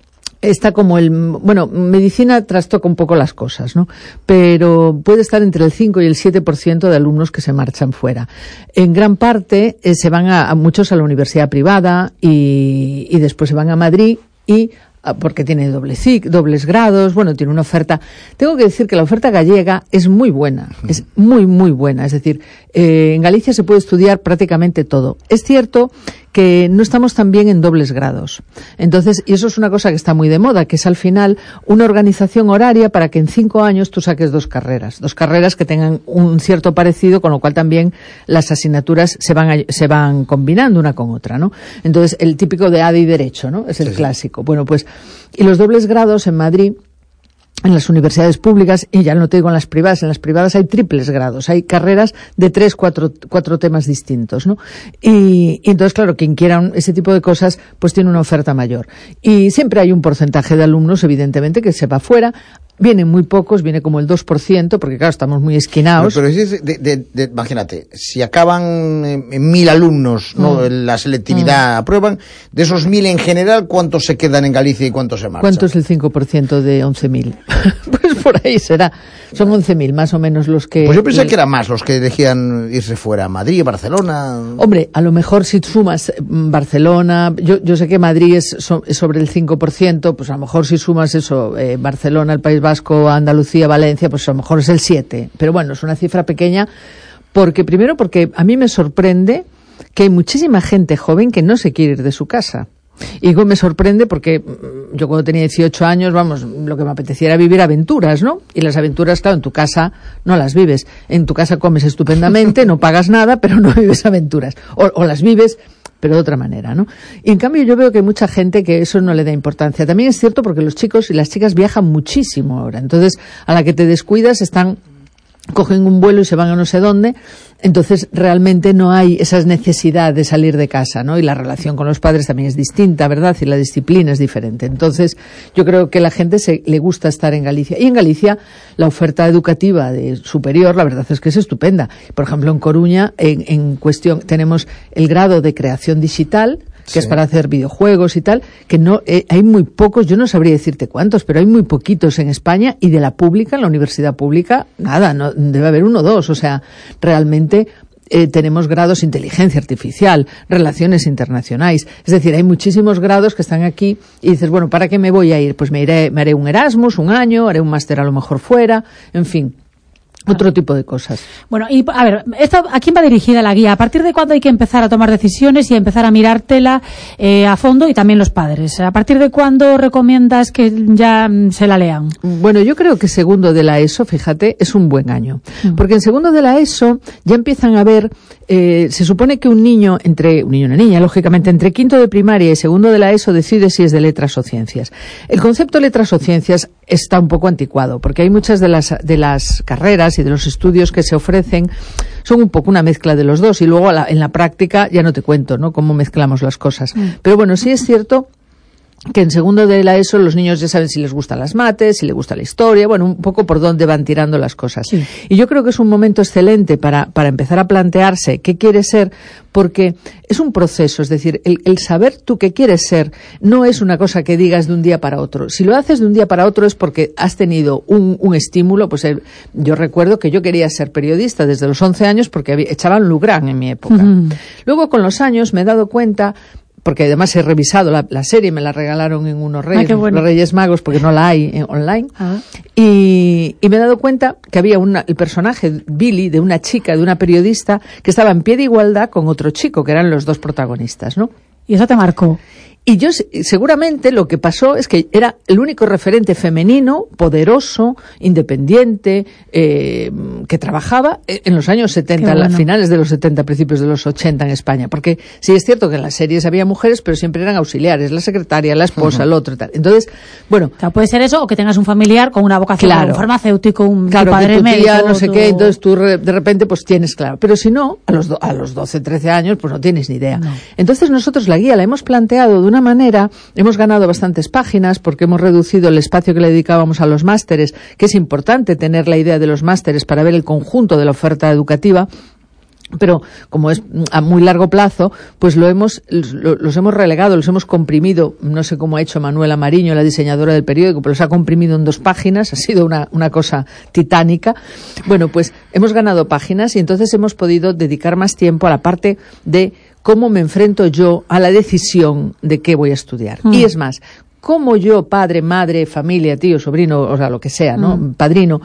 está como el... Bueno, medicina trastoca un poco las cosas, ¿no? Pero puede estar entre el cinco y el siete por ciento de alumnos que se marchan fuera. En gran parte eh, se van a, a muchos a la universidad privada y, y después se van a Madrid y... porque tiene doble C I C, dobles grados, bueno, tiene una oferta. Tengo que decir que la oferta gallega es muy buena, es muy, muy buena. Es decir, eh, en Galicia se puede estudiar prácticamente todo. Es cierto que no estamos tan bien en dobles grados. Entonces, y eso es una cosa que está muy de moda, que es al final una organización horaria para que en cinco años tú saques dos carreras. Dos carreras que tengan un cierto parecido, con lo cual también las asignaturas se van, a, se van combinando una con otra, ¿no? Entonces, el típico de A D y Derecho, ¿no? Es el sí, clásico. Bueno, pues, y los dobles grados en Madrid, en las universidades públicas, y ya no te digo en las privadas, en las privadas hay triples grados, hay carreras de tres, cuatro, cuatro temas distintos, ¿no? Y, y entonces, claro, quien quiera un, ese tipo de cosas, pues tiene una oferta mayor. Y siempre hay un porcentaje de alumnos, evidentemente, que se va fuera. Vienen muy pocos, viene como el dos por ciento, porque claro, estamos muy esquinados. Pero, pero es de, de, de, imagínate, si acaban en mil alumnos, ¿no? Mm. La selectividad mm. aprueban, de esos mil en general, ¿cuántos se quedan en Galicia y cuántos se marchan? ¿Cuánto es el cinco por ciento de once mil? Pues por ahí será. Son once mil más o menos los que... Pues yo pensé que eran más los que elegían irse fuera, Madrid, Barcelona... Hombre, a lo mejor si sumas Barcelona, yo, yo sé que Madrid es, so, es sobre el cinco por ciento, pues a lo mejor si sumas eso, eh, Barcelona, el País Vasco, Vasco, Andalucía, Valencia, pues a lo mejor es el siete. Pero bueno, es una cifra pequeña porque, primero, porque a mí me sorprende que hay muchísima gente joven que no se quiere ir de su casa. Y me sorprende porque yo cuando tenía dieciocho años, vamos, lo que me apetecía era vivir aventuras, ¿no? Y las aventuras, claro, en tu casa no las vives. En tu casa comes estupendamente, no pagas nada, pero no vives aventuras. O, o las vives, pero de otra manera, ¿no? Y en cambio yo veo que hay mucha gente que eso no le da importancia. También es cierto porque los chicos y las chicas viajan muchísimo ahora. Entonces, a la que te descuidas están... cogen un vuelo y se van a no sé dónde, entonces realmente no hay esa necesidad de salir de casa, ¿no? Y la relación con los padres también es distinta, ¿verdad? Y la disciplina es diferente. Entonces, yo creo que la gente se, le gusta estar en Galicia. Y en Galicia, la oferta educativa de superior, la verdad es que es estupenda. Por ejemplo, en Coruña, en, en cuestión, tenemos el grado de creación digital, que sí. es para hacer videojuegos y tal, que no eh, hay muy pocos, yo no sabría decirte cuántos, pero hay muy poquitos en España, y de la pública, en la universidad pública, nada, no debe haber uno o dos, o sea, realmente eh, tenemos grados inteligencia artificial, relaciones internacionales, es decir, hay muchísimos grados que están aquí y dices, bueno, ¿para qué me voy a ir? Pues me iré, me haré un Erasmus un año, haré un máster a lo mejor fuera, en fin. Otro tipo de cosas. Bueno, y a ver, esto, ¿a quién va dirigida la guía? ¿A partir de cuándo hay que empezar a tomar decisiones y a empezar a mirártela eh, a fondo, y también los padres? ¿A partir de cuándo recomiendas que ya mm, se la lean? Bueno, yo creo que segundo de la ESO, fíjate, es un buen año. Mm. Porque en segundo de la ESO ya empiezan a ver, eh, se supone que un niño, entre un niño y una niña, lógicamente, entre quinto de primaria y segundo de la ESO decide si es de letras o ciencias. El concepto de letras o ciencias está un poco anticuado, porque hay muchas de las, de las carreras y de los estudios que se ofrecen son un poco una mezcla de los dos, y luego la, en la práctica ya no te cuento, ¿no?, cómo mezclamos las cosas. Mm. Pero bueno, sí es cierto que en segundo de la ESO los niños ya saben si les gustan las mates, si les gusta la historia, bueno, un poco por dónde van tirando las cosas. Sí. Y yo creo que es un momento excelente para, para empezar a plantearse qué quieres ser, porque es un proceso, es decir, el, el saber tú qué quieres ser no es una cosa que digas de un día para otro. Si lo haces de un día para otro es porque has tenido un, un estímulo, pues el, yo recuerdo que yo quería ser periodista desde los once años porque había, echaban Lugrán en mi época. Uh-huh. Luego con los años me he dado cuenta, porque además he revisado la, la serie, me la regalaron en unos Reyes, ah, bueno. los Reyes Magos, porque no la hay en, online, ah. y, y me he dado cuenta que había una, el personaje, Billy, de una chica, de una periodista, que estaba en pie de igualdad con otro chico, que eran los dos protagonistas, ¿no? Y eso te marcó. Y yo, seguramente lo que pasó es que era el único referente femenino, poderoso, independiente, eh, que trabajaba en los años setenta, bueno. a finales de los setenta, principios de los ochenta en España. Porque sí es cierto que en las series había mujeres, pero siempre eran auxiliares, la secretaria, la esposa, uh-huh. el otro y tal. Entonces, bueno. O sea, puede ser eso, o que tengas un familiar con una vocación, claro, un farmacéutico, un claro, padre que tu tía, médico, no sé tu... qué, entonces tú re, de repente pues tienes claro. Pero si no, a los, do, a los doce, trece años, pues no tienes ni idea. No. Entonces nosotros la guía la hemos planteado de una manera, hemos ganado bastantes páginas porque hemos reducido el espacio que le dedicábamos a los másteres, que es importante tener la idea de los másteres para ver el conjunto de la oferta educativa. Pero como es a muy largo plazo, pues lo hemos, lo, los hemos relegado, los hemos comprimido. No sé cómo ha hecho Manuela Mariño, la diseñadora del periódico, pero los ha comprimido en dos páginas. Ha sido una, una cosa titánica. Bueno, pues hemos ganado páginas y entonces hemos podido dedicar más tiempo a la parte de cómo me enfrento yo a la decisión de qué voy a estudiar. Mm. Y es más, cómo yo, padre, madre, familia, tío, sobrino, o sea, lo que sea, ¿no? Mm. Padrino,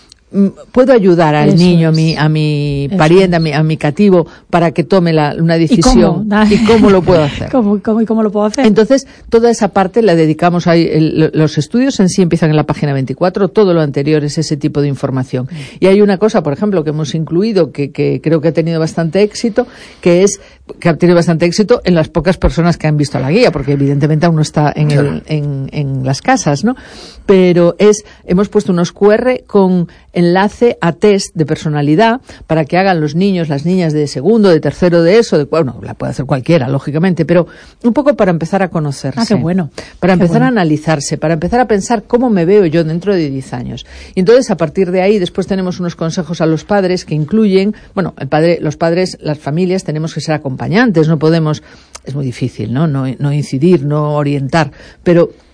puedo ayudar al Eso niño, es. a mi, a mi pariente, a mi, a mi cativo, para que tome la, una decisión. ¿Y cómo, ¿Y cómo lo puedo hacer? ¿Cómo, cómo, ¿Y cómo lo puedo hacer? Entonces, toda esa parte la dedicamos a el, los estudios en sí empiezan en la página veinticuatro, todo lo anterior es ese tipo de información. Y hay una cosa, por ejemplo, que hemos incluido, que, que creo que ha tenido bastante éxito, que es, que ha tenido bastante éxito en las pocas personas que han visto la guía, porque evidentemente aún no está en, claro. el, en, en las casas, ¿no? Pero es, hemos puesto unos cu erre con enlace a test de personalidad para que hagan los niños, las niñas de segundo, de tercero de eso, de, bueno, la puede hacer cualquiera, lógicamente, pero un poco para empezar a conocerse. Ah, qué bueno. Para qué empezar bueno. a analizarse, para empezar a pensar cómo me veo yo dentro de diez años. Y entonces, a partir de ahí, después tenemos unos consejos a los padres que incluyen, bueno, el padre, los padres, las familias, tenemos que ser acompañantes, no podemos, es muy difícil, ¿no? No, no incidir, no orientar, pero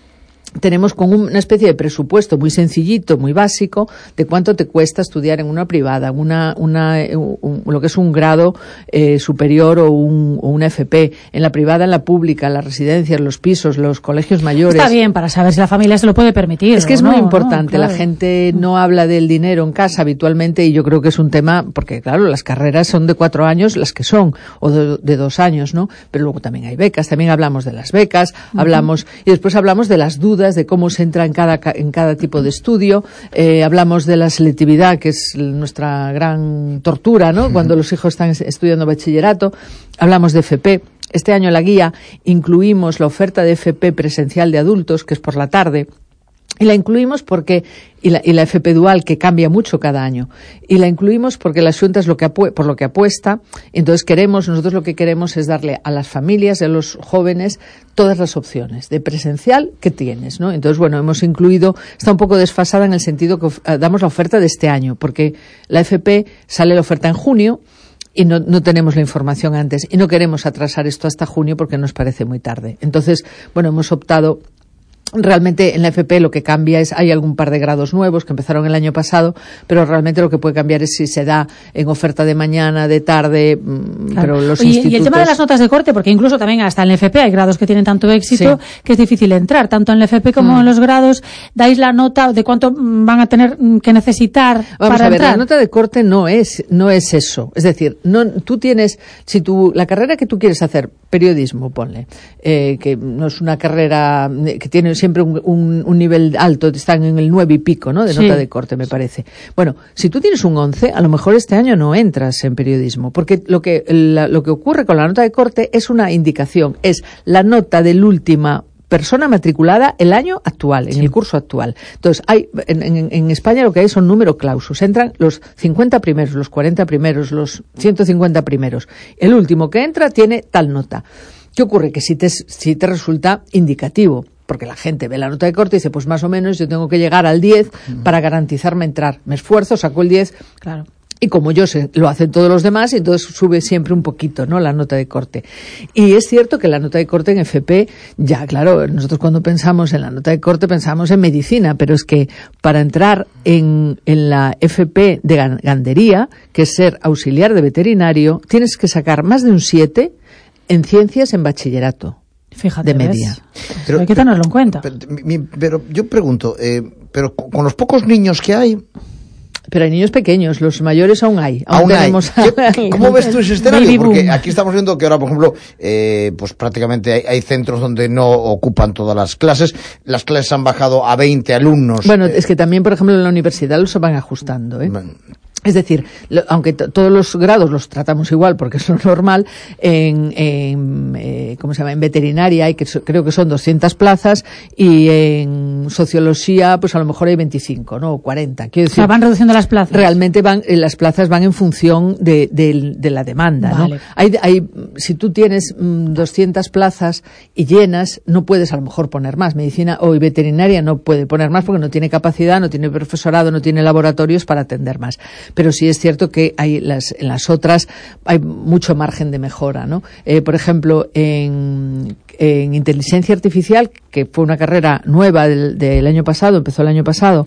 tenemos con una especie de presupuesto muy sencillito, muy básico, de cuánto te cuesta estudiar en una privada, una, una, un, lo que es un grado eh, superior o, un, o una F P, en la privada, en la pública, las residencias, los pisos, los colegios mayores. Está bien, para saber si la familia se lo puede permitir. Es que es no, muy importante, no, claro. La gente no habla del dinero en casa habitualmente y yo creo que es un tema, porque claro, las carreras son de cuatro años, las que son, o de, de dos años, ¿no? Pero luego también hay becas, también hablamos de las becas, uh-huh. hablamos, y después hablamos de las dudas, de cómo se entra en cada, en cada tipo de estudio, eh, hablamos de la selectividad, que es nuestra gran tortura, ¿no? Cuando los hijos están estudiando bachillerato, hablamos de F P. Este año en la guía incluimos la oferta de F P presencial de adultos, que es por la tarde, y la incluimos porque, y la, y la F P dual, que cambia mucho cada año, y la incluimos porque la Xunta es lo que apue, por lo que apuesta. Entonces queremos, nosotros lo que queremos es darle a las familias y a los jóvenes todas las opciones de presencial que tienes, ¿no? Entonces, bueno, hemos incluido, está un poco desfasada en el sentido que uh, damos la oferta de este año, porque la F P sale la oferta en junio, y no, no tenemos la información antes, y no queremos atrasar esto hasta junio porque nos parece muy tarde. Entonces, bueno, hemos optado. Realmente en la F P lo que cambia es, hay algún par de grados nuevos que empezaron el año pasado, pero realmente lo que puede cambiar es si se da en oferta de mañana, de tarde, claro. Pero los Oye, institutos... Y el tema de las notas de corte, porque incluso también hasta en la F P hay grados que tienen tanto éxito, sí. que es difícil entrar, tanto en la F P como mm. en los grados, dais la nota de cuánto van a tener que necesitar Vamos para a ver, entrar. La nota de corte no es, no es eso, es decir, no, tú tienes, si tú, la carrera que tú quieres hacer, periodismo, ponle, eh, que no es una carrera que tiene siempre un, un, un nivel alto, están en el nueve y pico, ¿no? De nota sí. de corte, me parece. Bueno, si tú tienes un once, a lo mejor este año no entras en periodismo, porque lo que, la, lo que ocurre con la nota de corte es una indicación, es la nota del última persona matriculada el año actual, en sí. el curso actual. Entonces, hay, en, en, en España lo que hay son número clausus. Entran los cincuenta primeros, los cuarenta primeros, los ciento cincuenta primeros. El último que entra tiene tal nota. ¿Qué ocurre? Que si te, si te resulta indicativo, porque la gente ve la nota de corte y dice, pues más o menos yo tengo que llegar al diez uh-huh. para garantizarme entrar. Me esfuerzo, saco el diez, claro. Y como yo sé, lo hacen todos los demás, y entonces sube siempre un poquito, ¿no? La nota de corte. Y es cierto que la nota de corte en F P, ya, claro, nosotros cuando pensamos en la nota de corte pensamos en medicina, pero es que para entrar en, en la F P de gandería, que es ser auxiliar de veterinario, tienes que sacar más de un siete en ciencias en bachillerato. Fíjate, de media. Pero, hay que tenerlo en cuenta. Pero, pero, pero yo pregunto, eh, pero con los pocos niños que hay... Pero hay niños pequeños, los mayores aún hay. Aún, aún tenemos hay. ¿Cómo ves tú ese escenario? Porque aquí estamos viendo que ahora, por ejemplo, eh, pues prácticamente hay, hay centros donde no ocupan todas las clases. Las clases han bajado a veinte alumnos. Bueno, eh, es que también, por ejemplo, en la universidad los van ajustando, ¿eh? Bueno. Es decir, lo, aunque t- todos los grados los tratamos igual porque es lo normal, en, en eh, ¿cómo se llama? En veterinaria hay que so, creo que son doscientas plazas, y en sociología pues a lo mejor hay veinticinco, ¿no? O cuarenta. Quiero decir, o sea, van reduciendo las plazas. Realmente van, eh, las plazas van en función de, de, de la demanda, vale. ¿no? Hay, hay, si tú tienes mmm, doscientas plazas y llenas, no puedes a lo mejor poner más. Medicina o veterinaria no puede poner más porque no tiene capacidad, no tiene profesorado, no tiene laboratorios para atender más. Pero sí es cierto que hay las, en las otras hay mucho margen de mejora, ¿no? Eh, por ejemplo, en, en inteligencia artificial, que fue una carrera nueva del, del año pasado, empezó el año pasado,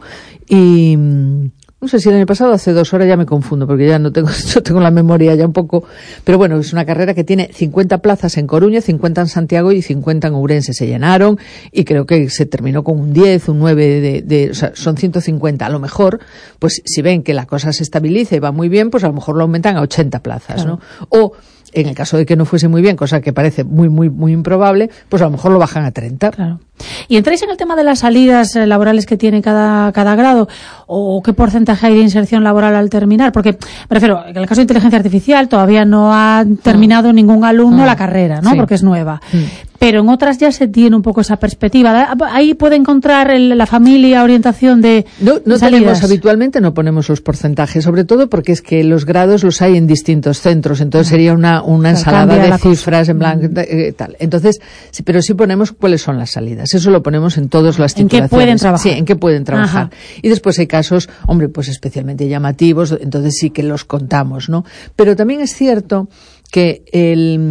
y no sé si el año pasado, hace dos horas, ya me confundo, porque ya no tengo, yo tengo la memoria ya un poco, pero bueno, es una carrera que tiene cincuenta plazas en Coruña, cincuenta en Santiago y cincuenta en Ourense. Se llenaron y creo que se terminó con un diez, un nueve de, de, o sea, son ciento cincuenta. A lo mejor, pues si ven que la cosa se estabiliza y va muy bien, pues a lo mejor lo aumentan a ochenta plazas, claro. ¿no? O, en el caso de que no fuese muy bien, cosa que parece muy, muy, muy improbable, pues a lo mejor lo bajan a treinta. Claro. ¿Y entráis en el tema de las salidas laborales que tiene cada, cada grado? ¿O qué porcentaje hay de inserción laboral al terminar? Porque, me refiero, en el caso de inteligencia artificial todavía no ha terminado mm. ningún alumno mm. la carrera, ¿no? Sí. Porque es nueva. Mm. Pero en otras ya se tiene un poco esa perspectiva. Ahí puede encontrar el, la familia orientación de No, no salidas. tenemos, habitualmente no ponemos los porcentajes, sobre todo porque es que los grados los hay en distintos centros, entonces ah. sería una, una ensalada de cifras cosa. en blanco, mm. eh, tal. Entonces, sí, pero sí ponemos cuáles son las salidas. Eso lo ponemos en todas las titulaciones. ¿En qué pueden trabajar? Sí, en qué pueden trabajar. Ajá. Y después hay casos, hombre, pues especialmente llamativos, entonces sí que los contamos, ¿no? Pero también es cierto que el...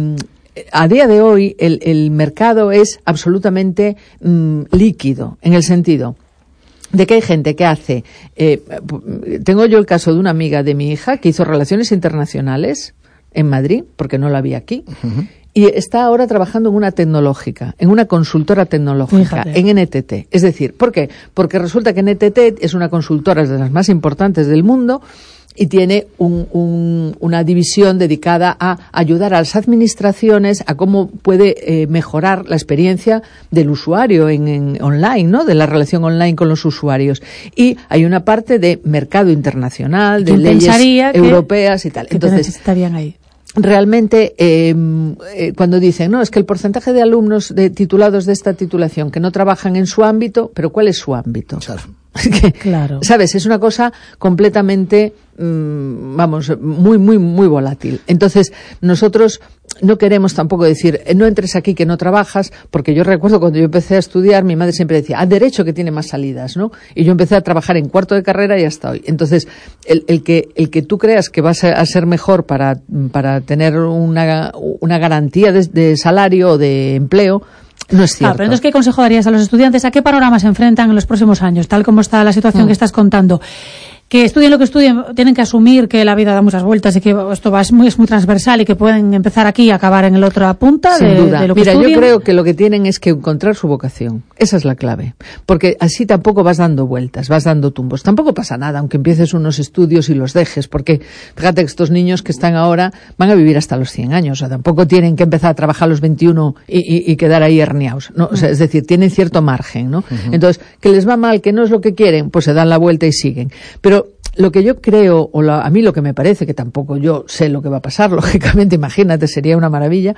a día de hoy el, el mercado es absolutamente mmm, líquido, en el sentido de que hay gente que hace... Eh, tengo yo el caso de una amiga de mi hija que hizo Relaciones Internacionales en Madrid, porque no la había aquí, uh-huh. y está ahora trabajando en una tecnológica, en una consultora tecnológica, Fíjate. en N T T. Es decir, ¿por qué? Porque resulta que N T T es una consultora de las más importantes del mundo y tiene un, un, una división dedicada a ayudar a las administraciones a cómo puede eh, mejorar la experiencia del usuario en, en online, ¿no? De la relación online con los usuarios. Y hay una parte de mercado internacional, de leyes europeas y tal. Que Entonces estarían ahí. Realmente, eh, eh, cuando dicen, no, es que el porcentaje de alumnos de titulados de esta titulación que no trabajan en su ámbito, pero ¿cuál es su ámbito? Claro. que, claro. ¿Sabes? Es una cosa completamente, mmm, vamos, muy, muy, muy volátil. Entonces, nosotros no queremos tampoco decir, no entres aquí que no trabajas, porque yo recuerdo cuando yo empecé a estudiar, mi madre siempre decía, ah, derecho que tiene más salidas, ¿no? Y yo empecé a trabajar en cuarto de carrera y hasta hoy. Entonces, el, el que, el que tú creas que vas a ser mejor para, para tener una, una garantía de, de salario o de empleo, no es cierto. Ah, pero entonces, ¿qué consejo darías a los estudiantes? ¿A qué panorama se enfrentan en los próximos años, tal como está la situación mm. que estás contando? Que estudien lo que estudien, tienen que asumir que la vida da muchas vueltas y que esto va, es, muy, es muy transversal y que pueden empezar aquí y acabar en el otro punta Sin de, duda. de lo que Mira, estudien. Yo creo que lo que tienen es que encontrar su vocación. Esa es la clave. Porque así tampoco vas dando vueltas, vas dando tumbos. Tampoco pasa nada, aunque empieces unos estudios y los dejes, porque fíjate que estos niños que están ahora van a vivir hasta los cien años. O sea, tampoco tienen que empezar a trabajar a los veintiuno y, y, y quedar ahí herniados, ¿no? O sea, es decir, tienen cierto margen, ¿no? Uh-huh. Entonces, que les va mal, que no es lo que quieren, pues se dan la vuelta y siguen. Pero lo que yo creo, o la, a mí lo que me parece, que tampoco yo sé lo que va a pasar, lógicamente, imagínate, sería una maravilla.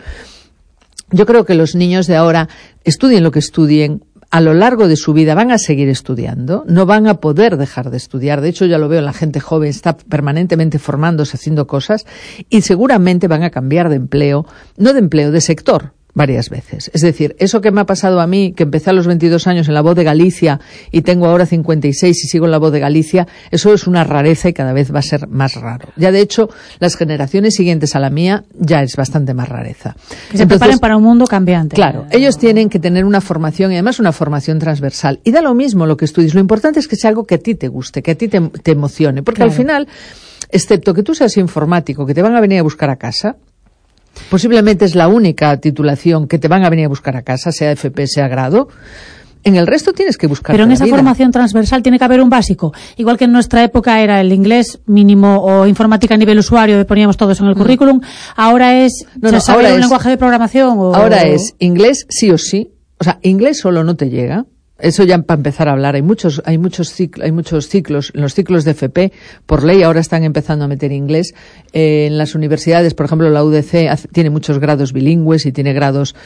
Yo creo que los niños de ahora, estudien lo que estudien, a lo largo de su vida van a seguir estudiando, no van a poder dejar de estudiar. De hecho, ya lo veo, la gente joven está permanentemente formándose, haciendo cosas, y seguramente van a cambiar de empleo, no de empleo, de sector, varias veces. Es decir, eso que me ha pasado a mí, que empecé a los veintidós años en La Voz de Galicia y tengo ahora cincuenta y seis y sigo en La Voz de Galicia, eso es una rareza y cada vez va a ser más raro. Ya de hecho, las generaciones siguientes a la mía ya es bastante más rareza. Que se Entonces, preparen para un mundo cambiante. Claro, ellos tienen que tener una formación y además una formación transversal. Y da lo mismo lo que estudies. Lo importante es que sea algo que a ti te guste, que a ti te, te emocione. Porque claro. al final, excepto que tú seas informático, que te van a venir a buscar a casa, posiblemente es la única titulación que te van a venir a buscar a casa, sea F P, sea grado. En el resto tienes que buscar. Pero en esa vida. formación transversal tiene que haber un básico. Igual que en nuestra época era el inglés mínimo o informática a nivel usuario, que poníamos todos en el mm. currículum. Ahora es no, no, saber ahora un es, lenguaje de programación. O, ahora es inglés sí o sí. O sea, inglés solo no te llega. Eso ya para empezar a hablar. Hay muchos, hay muchos ciclos, hay muchos ciclos, en los ciclos de F P, por ley ahora están empezando a meter inglés. Eh, en las universidades, por ejemplo, la U D C hace, tiene muchos grados bilingües y tiene grados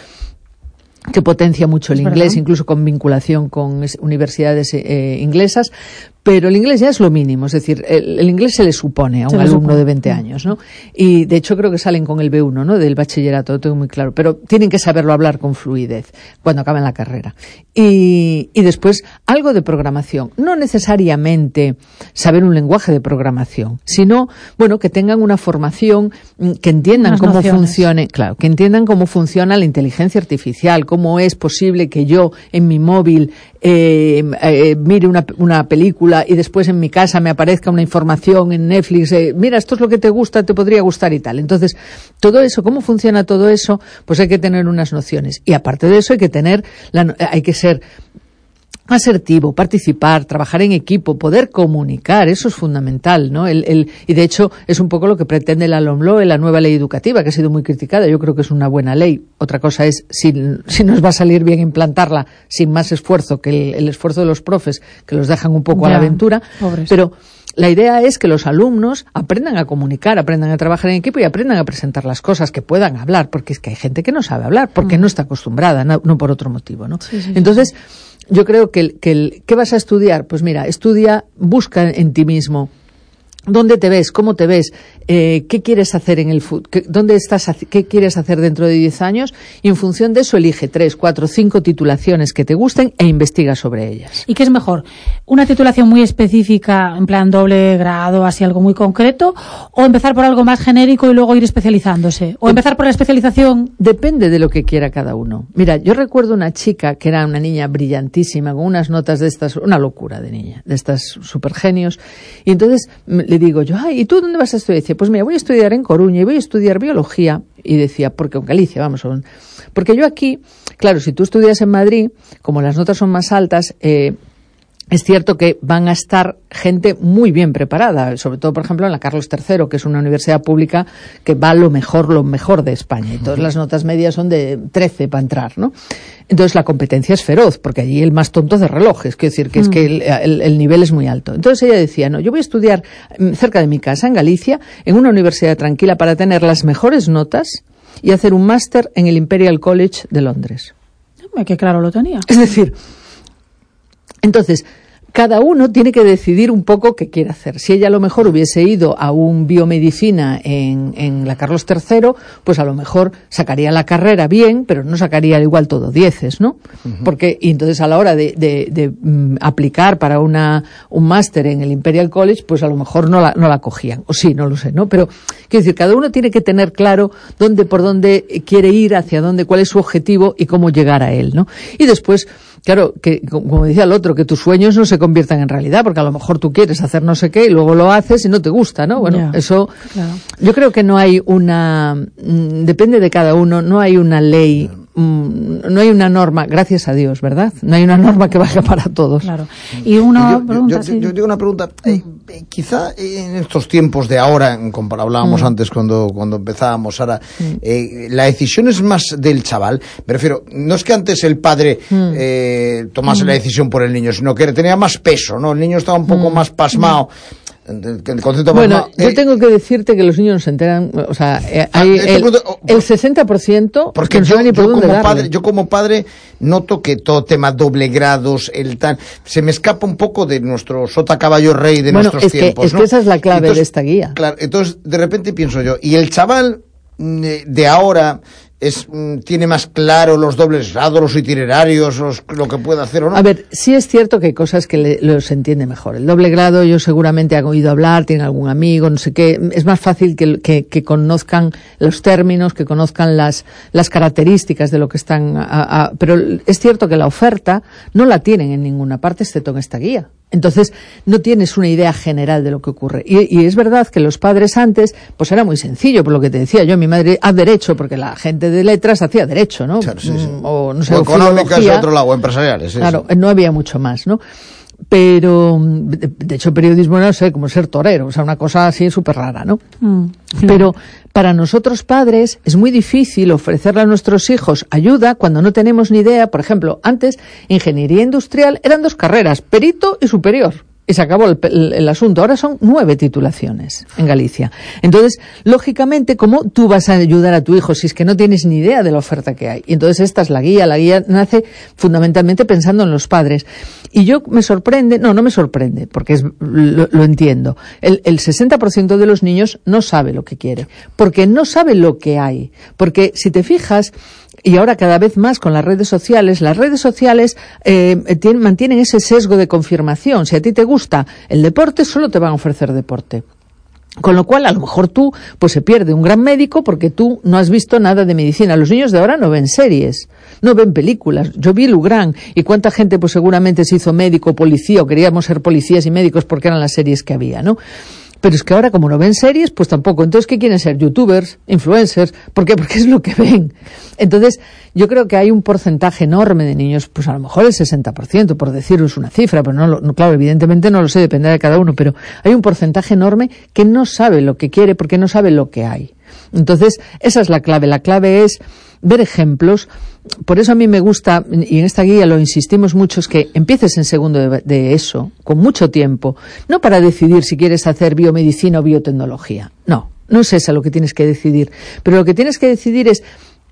que potencia mucho el inglés, incluso con vinculación con universidades eh, inglesas. Pero el inglés ya es lo mínimo, es decir, el, el inglés se le supone a un alumno supone. de veinte años, ¿no? Y de hecho creo que salen con el B uno, ¿no? Del bachillerato, lo tengo muy claro, pero tienen que saberlo hablar con fluidez cuando acaben la carrera. Y, y después algo de programación, no necesariamente saber un lenguaje de programación, sino, bueno, que tengan una formación, que entiendan Unas cómo nociones. funcione, claro, que entiendan cómo funciona la inteligencia artificial, cómo es posible que yo en mi móvil eh, eh, mire una, una película y después en mi casa me aparezca una información en Netflix, eh, mira, esto es lo que te gusta, te podría gustar y tal. Entonces, todo eso, cómo funciona todo eso, pues hay que tener unas nociones. Y aparte de eso hay que tener, la, hay que ser asertivo, participar, trabajar en equipo, poder comunicar, eso es fundamental, ¿no? El, el, y de hecho es un poco lo que pretende la LOMLOE, la nueva ley educativa, que ha sido muy criticada. Yo creo que es una buena ley. Otra cosa es si, si nos va a salir bien implantarla sin más esfuerzo que el, el esfuerzo de los profes, que los dejan un poco ya, a la aventura. Pobres. Pero la idea es que los alumnos aprendan a comunicar, aprendan a trabajar en equipo y aprendan a presentar las cosas, que puedan hablar, porque es que hay gente que no sabe hablar, porque mm. no está acostumbrada, no, no por otro motivo, ¿no? Sí, sí, Entonces, sí. Yo creo que el, que el, ¿qué vas a estudiar? Pues mira, estudia, busca en ti mismo ¿Dónde te ves? ¿Cómo te ves? Eh, ¿Qué quieres hacer en el futuro? ¿Dónde estás? ¿Qué quieres hacer dentro de diez años? Y en función de eso elige tres, cuatro, cinco titulaciones que te gusten e investiga sobre ellas. ¿Y qué es mejor? ¿Una titulación muy específica, en plan doble grado, así algo muy concreto? ¿O empezar por algo más genérico y luego ir especializándose? ¿O empezar por la especialización? Depende de lo que quiera cada uno. Mira, yo recuerdo una chica que era una niña brillantísima, con unas notas de estas, una locura de niña, de estas supergenios. Y entonces le digo yo, ay, ¿y tú dónde vas a estudiar? Y decía, pues mira, voy a estudiar en Coruña y voy a estudiar biología. Y decía, porque en Galicia, vamos, porque yo aquí, claro, si tú estudias en Madrid, como las notas son más altas, eh, es cierto que van a estar gente muy bien preparada, sobre todo, por ejemplo, en la Carlos tercero, que es una universidad pública que va lo mejor, lo mejor de España. Y todas las notas medias son de trece para entrar, ¿no? Entonces la competencia es feroz, porque allí el más tonto de relojes, quiero decir que es que el, el, el nivel es muy alto. Entonces ella decía, no, yo voy a estudiar cerca de mi casa, en Galicia, en una universidad tranquila para tener las mejores notas y hacer un máster en el Imperial College de Londres. Que claro lo tenía. Es decir, entonces, cada uno tiene que decidir un poco qué quiere hacer. Si ella a lo mejor hubiese ido a un biomedicina en, en la Carlos tercero, pues a lo mejor sacaría la carrera bien, pero no sacaría igual todo dieces, ¿no? Uh-huh. Porque, y entonces a la hora de, de, de um, aplicar para una, un máster en el Imperial College, pues a lo mejor no la, no la cogían. O sí, no lo sé, ¿no? Pero, quiero decir, cada uno tiene que tener claro dónde, por dónde quiere ir, hacia dónde, cuál es su objetivo y cómo llegar a él, ¿no? Y después, claro, que como decía el otro, que tus sueños no se conviertan en realidad, porque a lo mejor tú quieres hacer no sé qué y luego lo haces y no te gusta, ¿no? Bueno, yeah, eso, claro. Yo creo que no hay una, mmm, depende de cada uno, no hay una ley, mmm, no hay una norma, gracias a Dios, ¿verdad? No hay una norma que valga para todos. Claro. Y una yo, pregunta, yo, sí. yo, yo digo una pregunta, eh, eh, quizá en estos tiempos de ahora, como hablábamos mm. antes cuando, cuando empezábamos, ahora, mm. eh, la decisión es más del chaval, me refiero, no es que antes el padre mm. eh, tomase mm. la decisión por el niño, sino que tenía más peso, ¿no? El niño estaba un poco mm. más pasmado. El, el concepto bueno, más, yo eh, tengo que decirte que los niños no se enteran, o sea, eh, hay el, el sesenta por ciento porque no yo, saben ni por yo dónde como darle. padre, yo como padre noto que todo tema doble grados, el tan, se me escapa un poco de nuestro sota caballo rey de bueno, nuestros es tiempos, que, es ¿no? que esa es la clave entonces, de esta guía. Claro, entonces de repente pienso yo, y el chaval de, de ahora es tiene más claro los dobles grados, los itinerarios, los, lo que puede hacer o no. A ver, sí es cierto que hay cosas que le, los entiende mejor. El doble grado, yo seguramente han oído hablar, tiene algún amigo, no sé qué. Es más fácil que, que, que conozcan los términos, que conozcan las, las características de lo que están. A, a, pero es cierto que la oferta no la tienen en ninguna parte, excepto en esta guía. Entonces, no tienes una idea general de lo que ocurre. Y, y es verdad que los padres antes, pues era muy sencillo, por lo que te decía yo, mi madre, haz derecho, porque la gente de letras hacía derecho, ¿no? Claro, sí, sí. O, no sé, o o económicas de otro lado, o empresariales. Sí, claro, sí. No había mucho más, ¿no? Pero, de, de hecho, periodismo no sé, como ser torero, o sea, una cosa así súper rara, ¿no? Mm, pero para nosotros padres es muy difícil ofrecerle a nuestros hijos ayuda cuando no tenemos ni idea. Por ejemplo, antes, ingeniería industrial eran dos carreras, perito y superior. Y se acabó el, el, el asunto. Ahora son nueve titulaciones en Galicia. Entonces, lógicamente, ¿cómo tú vas a ayudar a tu hijo si es que no tienes ni idea de la oferta que hay? Y entonces esta es la guía. La guía nace fundamentalmente pensando en los padres. Y yo me sorprende, no, no me sorprende, porque es, lo, lo entiendo. El, el sesenta por ciento de los niños no sabe lo que quiere. Porque no sabe lo que hay. Porque si te fijas, y ahora cada vez más con las redes sociales, las redes sociales eh, tienen, mantienen ese sesgo de confirmación. Si a ti te gusta el deporte, solo te van a ofrecer deporte. Con lo cual, a lo mejor tú, pues se pierde un gran médico porque tú no has visto nada de medicina. Los niños de ahora no ven series, no ven películas. Yo vi Lugran, y cuánta gente pues seguramente se hizo médico, policía, o queríamos ser policías y médicos porque eran las series que había, ¿no? Pero es que ahora, como no ven series, pues tampoco. Entonces, ¿qué quieren ser? ¿Youtubers? ¿Influencers? ¿Por qué? Porque es lo que ven. Entonces, yo creo que hay un porcentaje enorme de niños, pues a lo mejor el sesenta por ciento, por deciros una cifra, pero no, lo, no claro, evidentemente no lo sé, dependerá de cada uno, pero hay un porcentaje enorme que no sabe lo que quiere porque no sabe lo que hay. Entonces, esa es la clave. La clave es ver ejemplos. Por eso a mí me gusta, y en esta guía lo insistimos mucho, es que empieces en segundo de, de eso, con mucho tiempo, no para decidir si quieres hacer biomedicina o biotecnología. No, no es eso lo que tienes que decidir. Pero lo que tienes que decidir es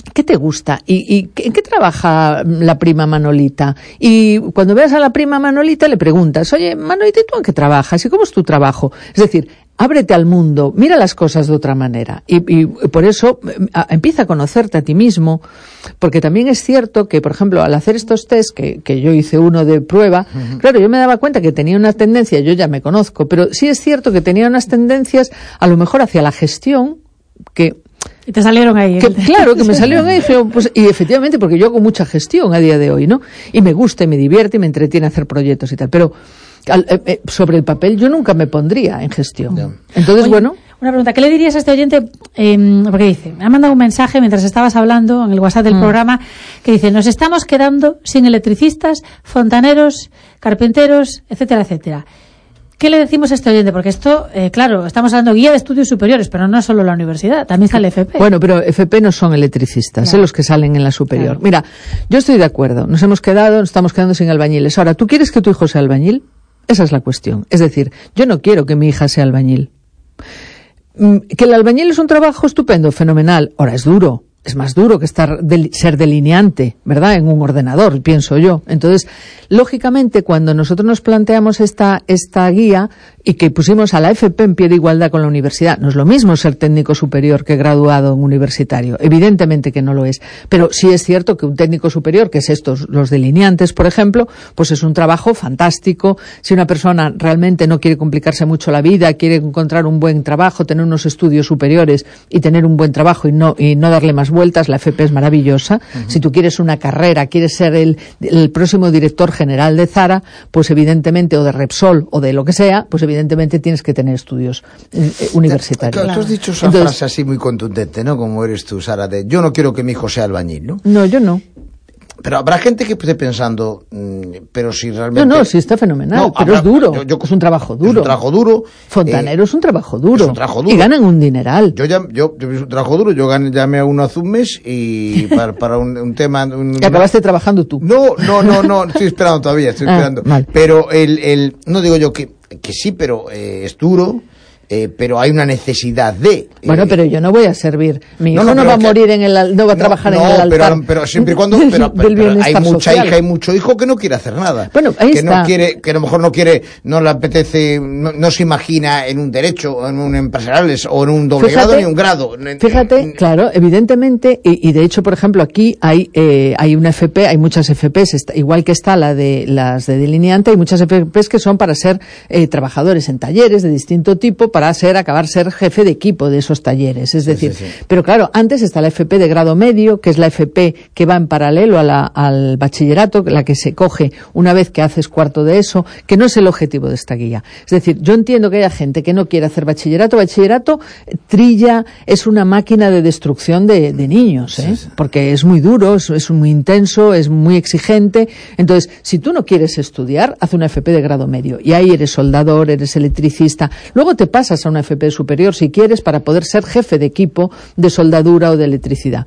¿qué te gusta? ¿Y, y en qué trabaja la prima Manolita? Y cuando veas a la prima Manolita le preguntas, oye, Manolita, ¿y tú en qué trabajas? ¿Y cómo es tu trabajo? Es decir, ábrete al mundo, mira las cosas de otra manera. Y, y por eso a, empieza a conocerte a ti mismo, porque también es cierto que, por ejemplo, al hacer estos test, que, que yo hice uno de prueba, uh-huh. claro, yo me daba cuenta que tenía una tendencia, yo ya me conozco, pero sí es cierto que tenía unas tendencias a lo mejor hacia la gestión, que... Y te salieron ahí. Que, claro, que me salieron ahí. Pues, y efectivamente, porque yo hago mucha gestión a día de hoy, ¿no? Y me gusta, y me divierte, y me entretiene hacer proyectos y tal. Pero al, eh, sobre el papel yo nunca me pondría en gestión. Yeah. Entonces, Oye, bueno... Una pregunta, ¿qué le dirías a este oyente? Eh, porque dice, me ha mandado un mensaje mientras estabas hablando en el WhatsApp del mm. programa, que dice, nos estamos quedando sin electricistas, fontaneros, carpinteros, etcétera, etcétera. ¿Qué le decimos a este oyente? Porque esto, eh, claro, estamos hablando guía de estudios superiores, pero no solo la universidad, también está el F P. Bueno, pero F P no son electricistas, claro. ¿eh? Los que salen en la superior. Claro. Mira, yo estoy de acuerdo, nos hemos quedado, nos estamos quedando sin albañiles. Ahora, ¿tú quieres que tu hijo sea albañil? Esa es la cuestión. Es decir, yo no quiero que mi hija sea albañil. Que el albañil es un trabajo estupendo, fenomenal. Ahora, es duro. Es más duro que estar del, ser delineante, ¿verdad?, en un ordenador, pienso yo. Entonces, lógicamente, cuando nosotros nos planteamos esta, esta guía y que pusimos a la F P en pie de igualdad con la universidad, no es lo mismo ser técnico superior que graduado en universitario. Evidentemente que no lo es. Pero sí es cierto que un técnico superior, que es estos, los delineantes, por ejemplo, pues es un trabajo fantástico. Si una persona realmente no quiere complicarse mucho la vida, quiere encontrar un buen trabajo, tener unos estudios superiores y tener un buen trabajo y no, y no darle más vueltas, la F P es maravillosa. Uh-huh. Si tú quieres una carrera, quieres ser el, el próximo director general de Zara, pues evidentemente, o de Repsol, o de lo que sea, pues evidentemente tienes que tener estudios eh, universitarios. Tú, tú has dicho esa Entonces, frase así muy contundente, ¿no? Como eres tú, Sara, de yo no quiero que mi hijo sea albañil, ¿no? No, yo no. Pero habrá gente que esté pensando, mmm, pero si realmente... No, no, sí está fenomenal, no, pero habrá, es duro. Yo, yo, es un trabajo duro. Es un trabajo duro. Fontanero eh, es un trabajo duro. Es un trabajo duro. Y ganan un dineral. Yo ya, yo, yo es un trabajo duro, yo gané, llamé a uno hace un mes y para, para un, un tema... Un, ¿Y acabaste una... trabajando tú? No, no, no, no, estoy esperando todavía, estoy ah, esperando. Mal. Pero el, el, no digo yo que, que sí, pero eh, es duro. Eh, pero hay una necesidad de... Bueno, eh, pero yo no voy a servir. Mi hijo no, no, no va que, a morir en el... No va a trabajar no, en el altar. Pero, pero siempre y cuando... Pero, pero, pero hay mucha social. hija y mucho hijo que no quiere hacer nada. Bueno, ahí que está. No quiere, que a lo mejor no quiere, no le apetece, no, no se imagina en un derecho, en un empresariales o en un doble fíjate, grado ni un grado. Fíjate, claro, evidentemente, y, y de hecho, por ejemplo, aquí hay eh, hay una F P, hay muchas F Pes, está, igual que está la de las de delineante, hay muchas F Pes que son para ser eh, trabajadores en talleres de distinto tipo, para ser, acabar ser jefe de equipo de esos talleres, es decir, sí, sí, sí. Pero claro, antes está la F P de grado medio, que es la F P que va en paralelo a la, al bachillerato, la que se coge una vez que haces cuarto de eso, que no es el objetivo de esta guía. Es decir, yo entiendo que haya gente que no quiere hacer bachillerato, bachillerato trilla, es una máquina de destrucción de, de niños, ¿eh? Sí, sí. Porque es muy duro, es, es muy intenso, es muy exigente. Entonces, si tú no quieres estudiar, haz una F P de grado medio, y ahí eres soldador, eres electricista, luego te pasas a una F P superior si quieres para poder ser jefe de equipo de soldadura o de electricidad,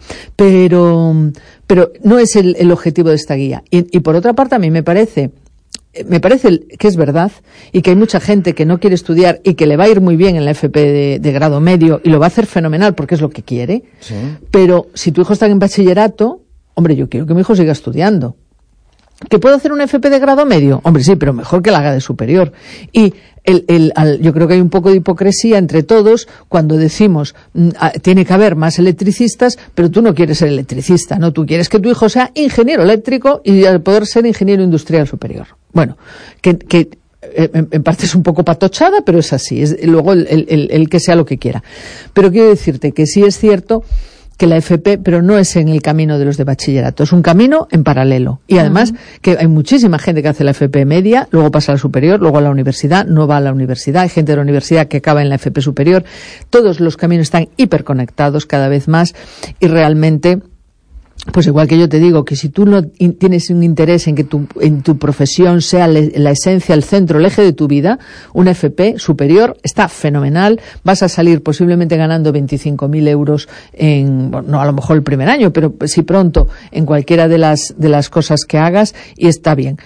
pero pero no es el, el objetivo de esta guía. Y, y por otra parte a mí me parece me parece que es verdad y que hay mucha gente que no quiere estudiar y que le va a ir muy bien en la F P de, de grado medio y lo va a hacer fenomenal porque es lo que quiere, sí. Pero si tu hijo está en bachillerato, hombre, yo quiero que mi hijo siga estudiando. ¿Que puedo hacer una F P de grado medio? Hombre, sí, pero mejor que la haga de superior. Y el, el, al, yo creo que hay un poco de hipocresía entre todos cuando decimos mm, a, tiene que haber más electricistas, pero tú no quieres ser electricista, ¿no? Tú quieres que tu hijo sea ingeniero eléctrico y al poder ser ingeniero industrial superior. Bueno, que... que En, en parte es un poco patochada, pero es así. Es, luego el, el, el que sea lo que quiera. Pero quiero decirte que sí es cierto que la F P, pero no es en el camino de los de bachillerato, es un camino en paralelo. Y además uh-huh. que hay muchísima gente que hace la F P media, luego pasa a la superior, luego a la universidad, no va a la universidad, hay gente de la universidad que acaba en la F P superior. Todos los caminos están hiperconectados cada vez más y realmente... Pues igual que yo te digo que si tú no in, tienes un interés en que tu, en tu profesión sea le, la esencia, el centro, el eje de tu vida, una F P superior está fenomenal, vas a salir posiblemente ganando veinticinco mil euros en, bueno, no a lo mejor el primer año, pero sí pronto en cualquiera de las, de las cosas que hagas y está bien.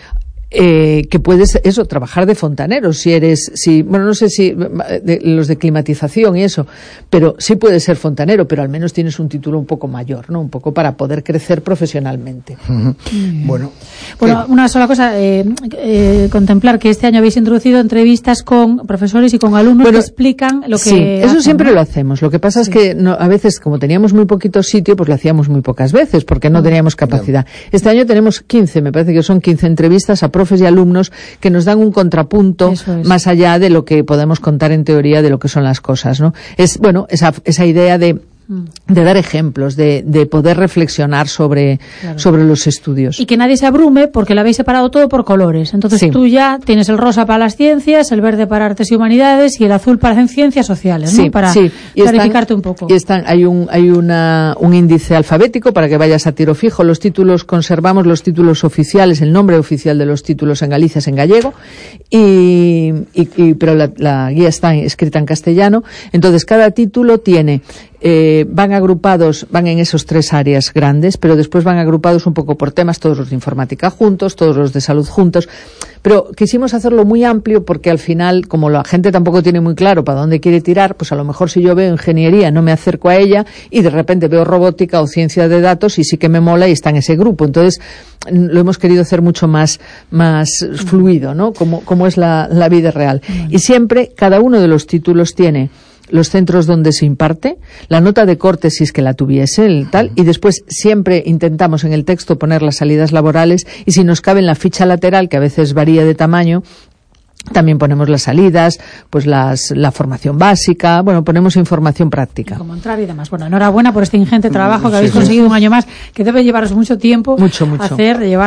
eh, que puedes, eso, trabajar de fontanero, si eres, si, bueno, no sé si, de, los de climatización y eso, pero sí puedes ser fontanero, pero al menos tienes un título un poco mayor, ¿no? Un poco para poder crecer profesionalmente. Uh-huh. Bueno. Bueno, una sola cosa, eh, eh, contemplar que este año habéis introducido entrevistas con profesores y con alumnos bueno, que explican lo que sí, eso hacen, siempre ¿no? lo hacemos. Lo que pasa sí. es que no, a veces, como teníamos muy poquito sitio, pues lo hacíamos muy pocas veces, porque no teníamos capacidad. Este año tenemos quince, me parece que son quince entrevistas a profes y alumnos que nos dan un contrapunto es. más allá de lo que podemos contar en teoría de lo que son las cosas, ¿no? Es, bueno, esa, esa idea de de dar ejemplos, de, de poder reflexionar sobre, claro. sobre los estudios. Y que nadie se abrume porque lo habéis separado todo por colores. Entonces sí. tú ya tienes el rosa para las ciencias, el verde para artes y humanidades y el azul para ciencias sociales, ¿no? Sí, para sí. Y clarificarte están, un poco. Y están, hay un, hay una, un índice alfabético para que vayas a tiro fijo. Los títulos, conservamos los títulos oficiales, el nombre oficial de los títulos en Galicia es en gallego, y, y, y pero la, la guía está escrita en castellano. Entonces cada título tiene Eh, van agrupados, van en esos tres áreas grandes, pero después van agrupados un poco por temas, todos los de informática juntos, todos los de salud juntos, pero quisimos hacerlo muy amplio porque al final, como la gente tampoco tiene muy claro para dónde quiere tirar, pues a lo mejor si yo veo ingeniería no me acerco a ella y de repente veo robótica o ciencia de datos y sí que me mola y está en ese grupo. Entonces lo hemos querido hacer mucho más, más fluido, ¿no? Como, como es la, la vida real. Uh-huh. Y siempre cada uno de los títulos tiene los centros donde se imparte, la nota de corte si es que la tuviese, el tal, y después siempre intentamos en el texto poner las salidas laborales y si nos cabe en la ficha lateral, que a veces varía de tamaño, también ponemos las salidas, pues las, la formación básica, bueno, ponemos información práctica. Como entrar y demás. Bueno, enhorabuena por este ingente trabajo que habéis sí, conseguido sí. un año más, que debe llevaros mucho tiempo mucho, mucho. hacer, llevar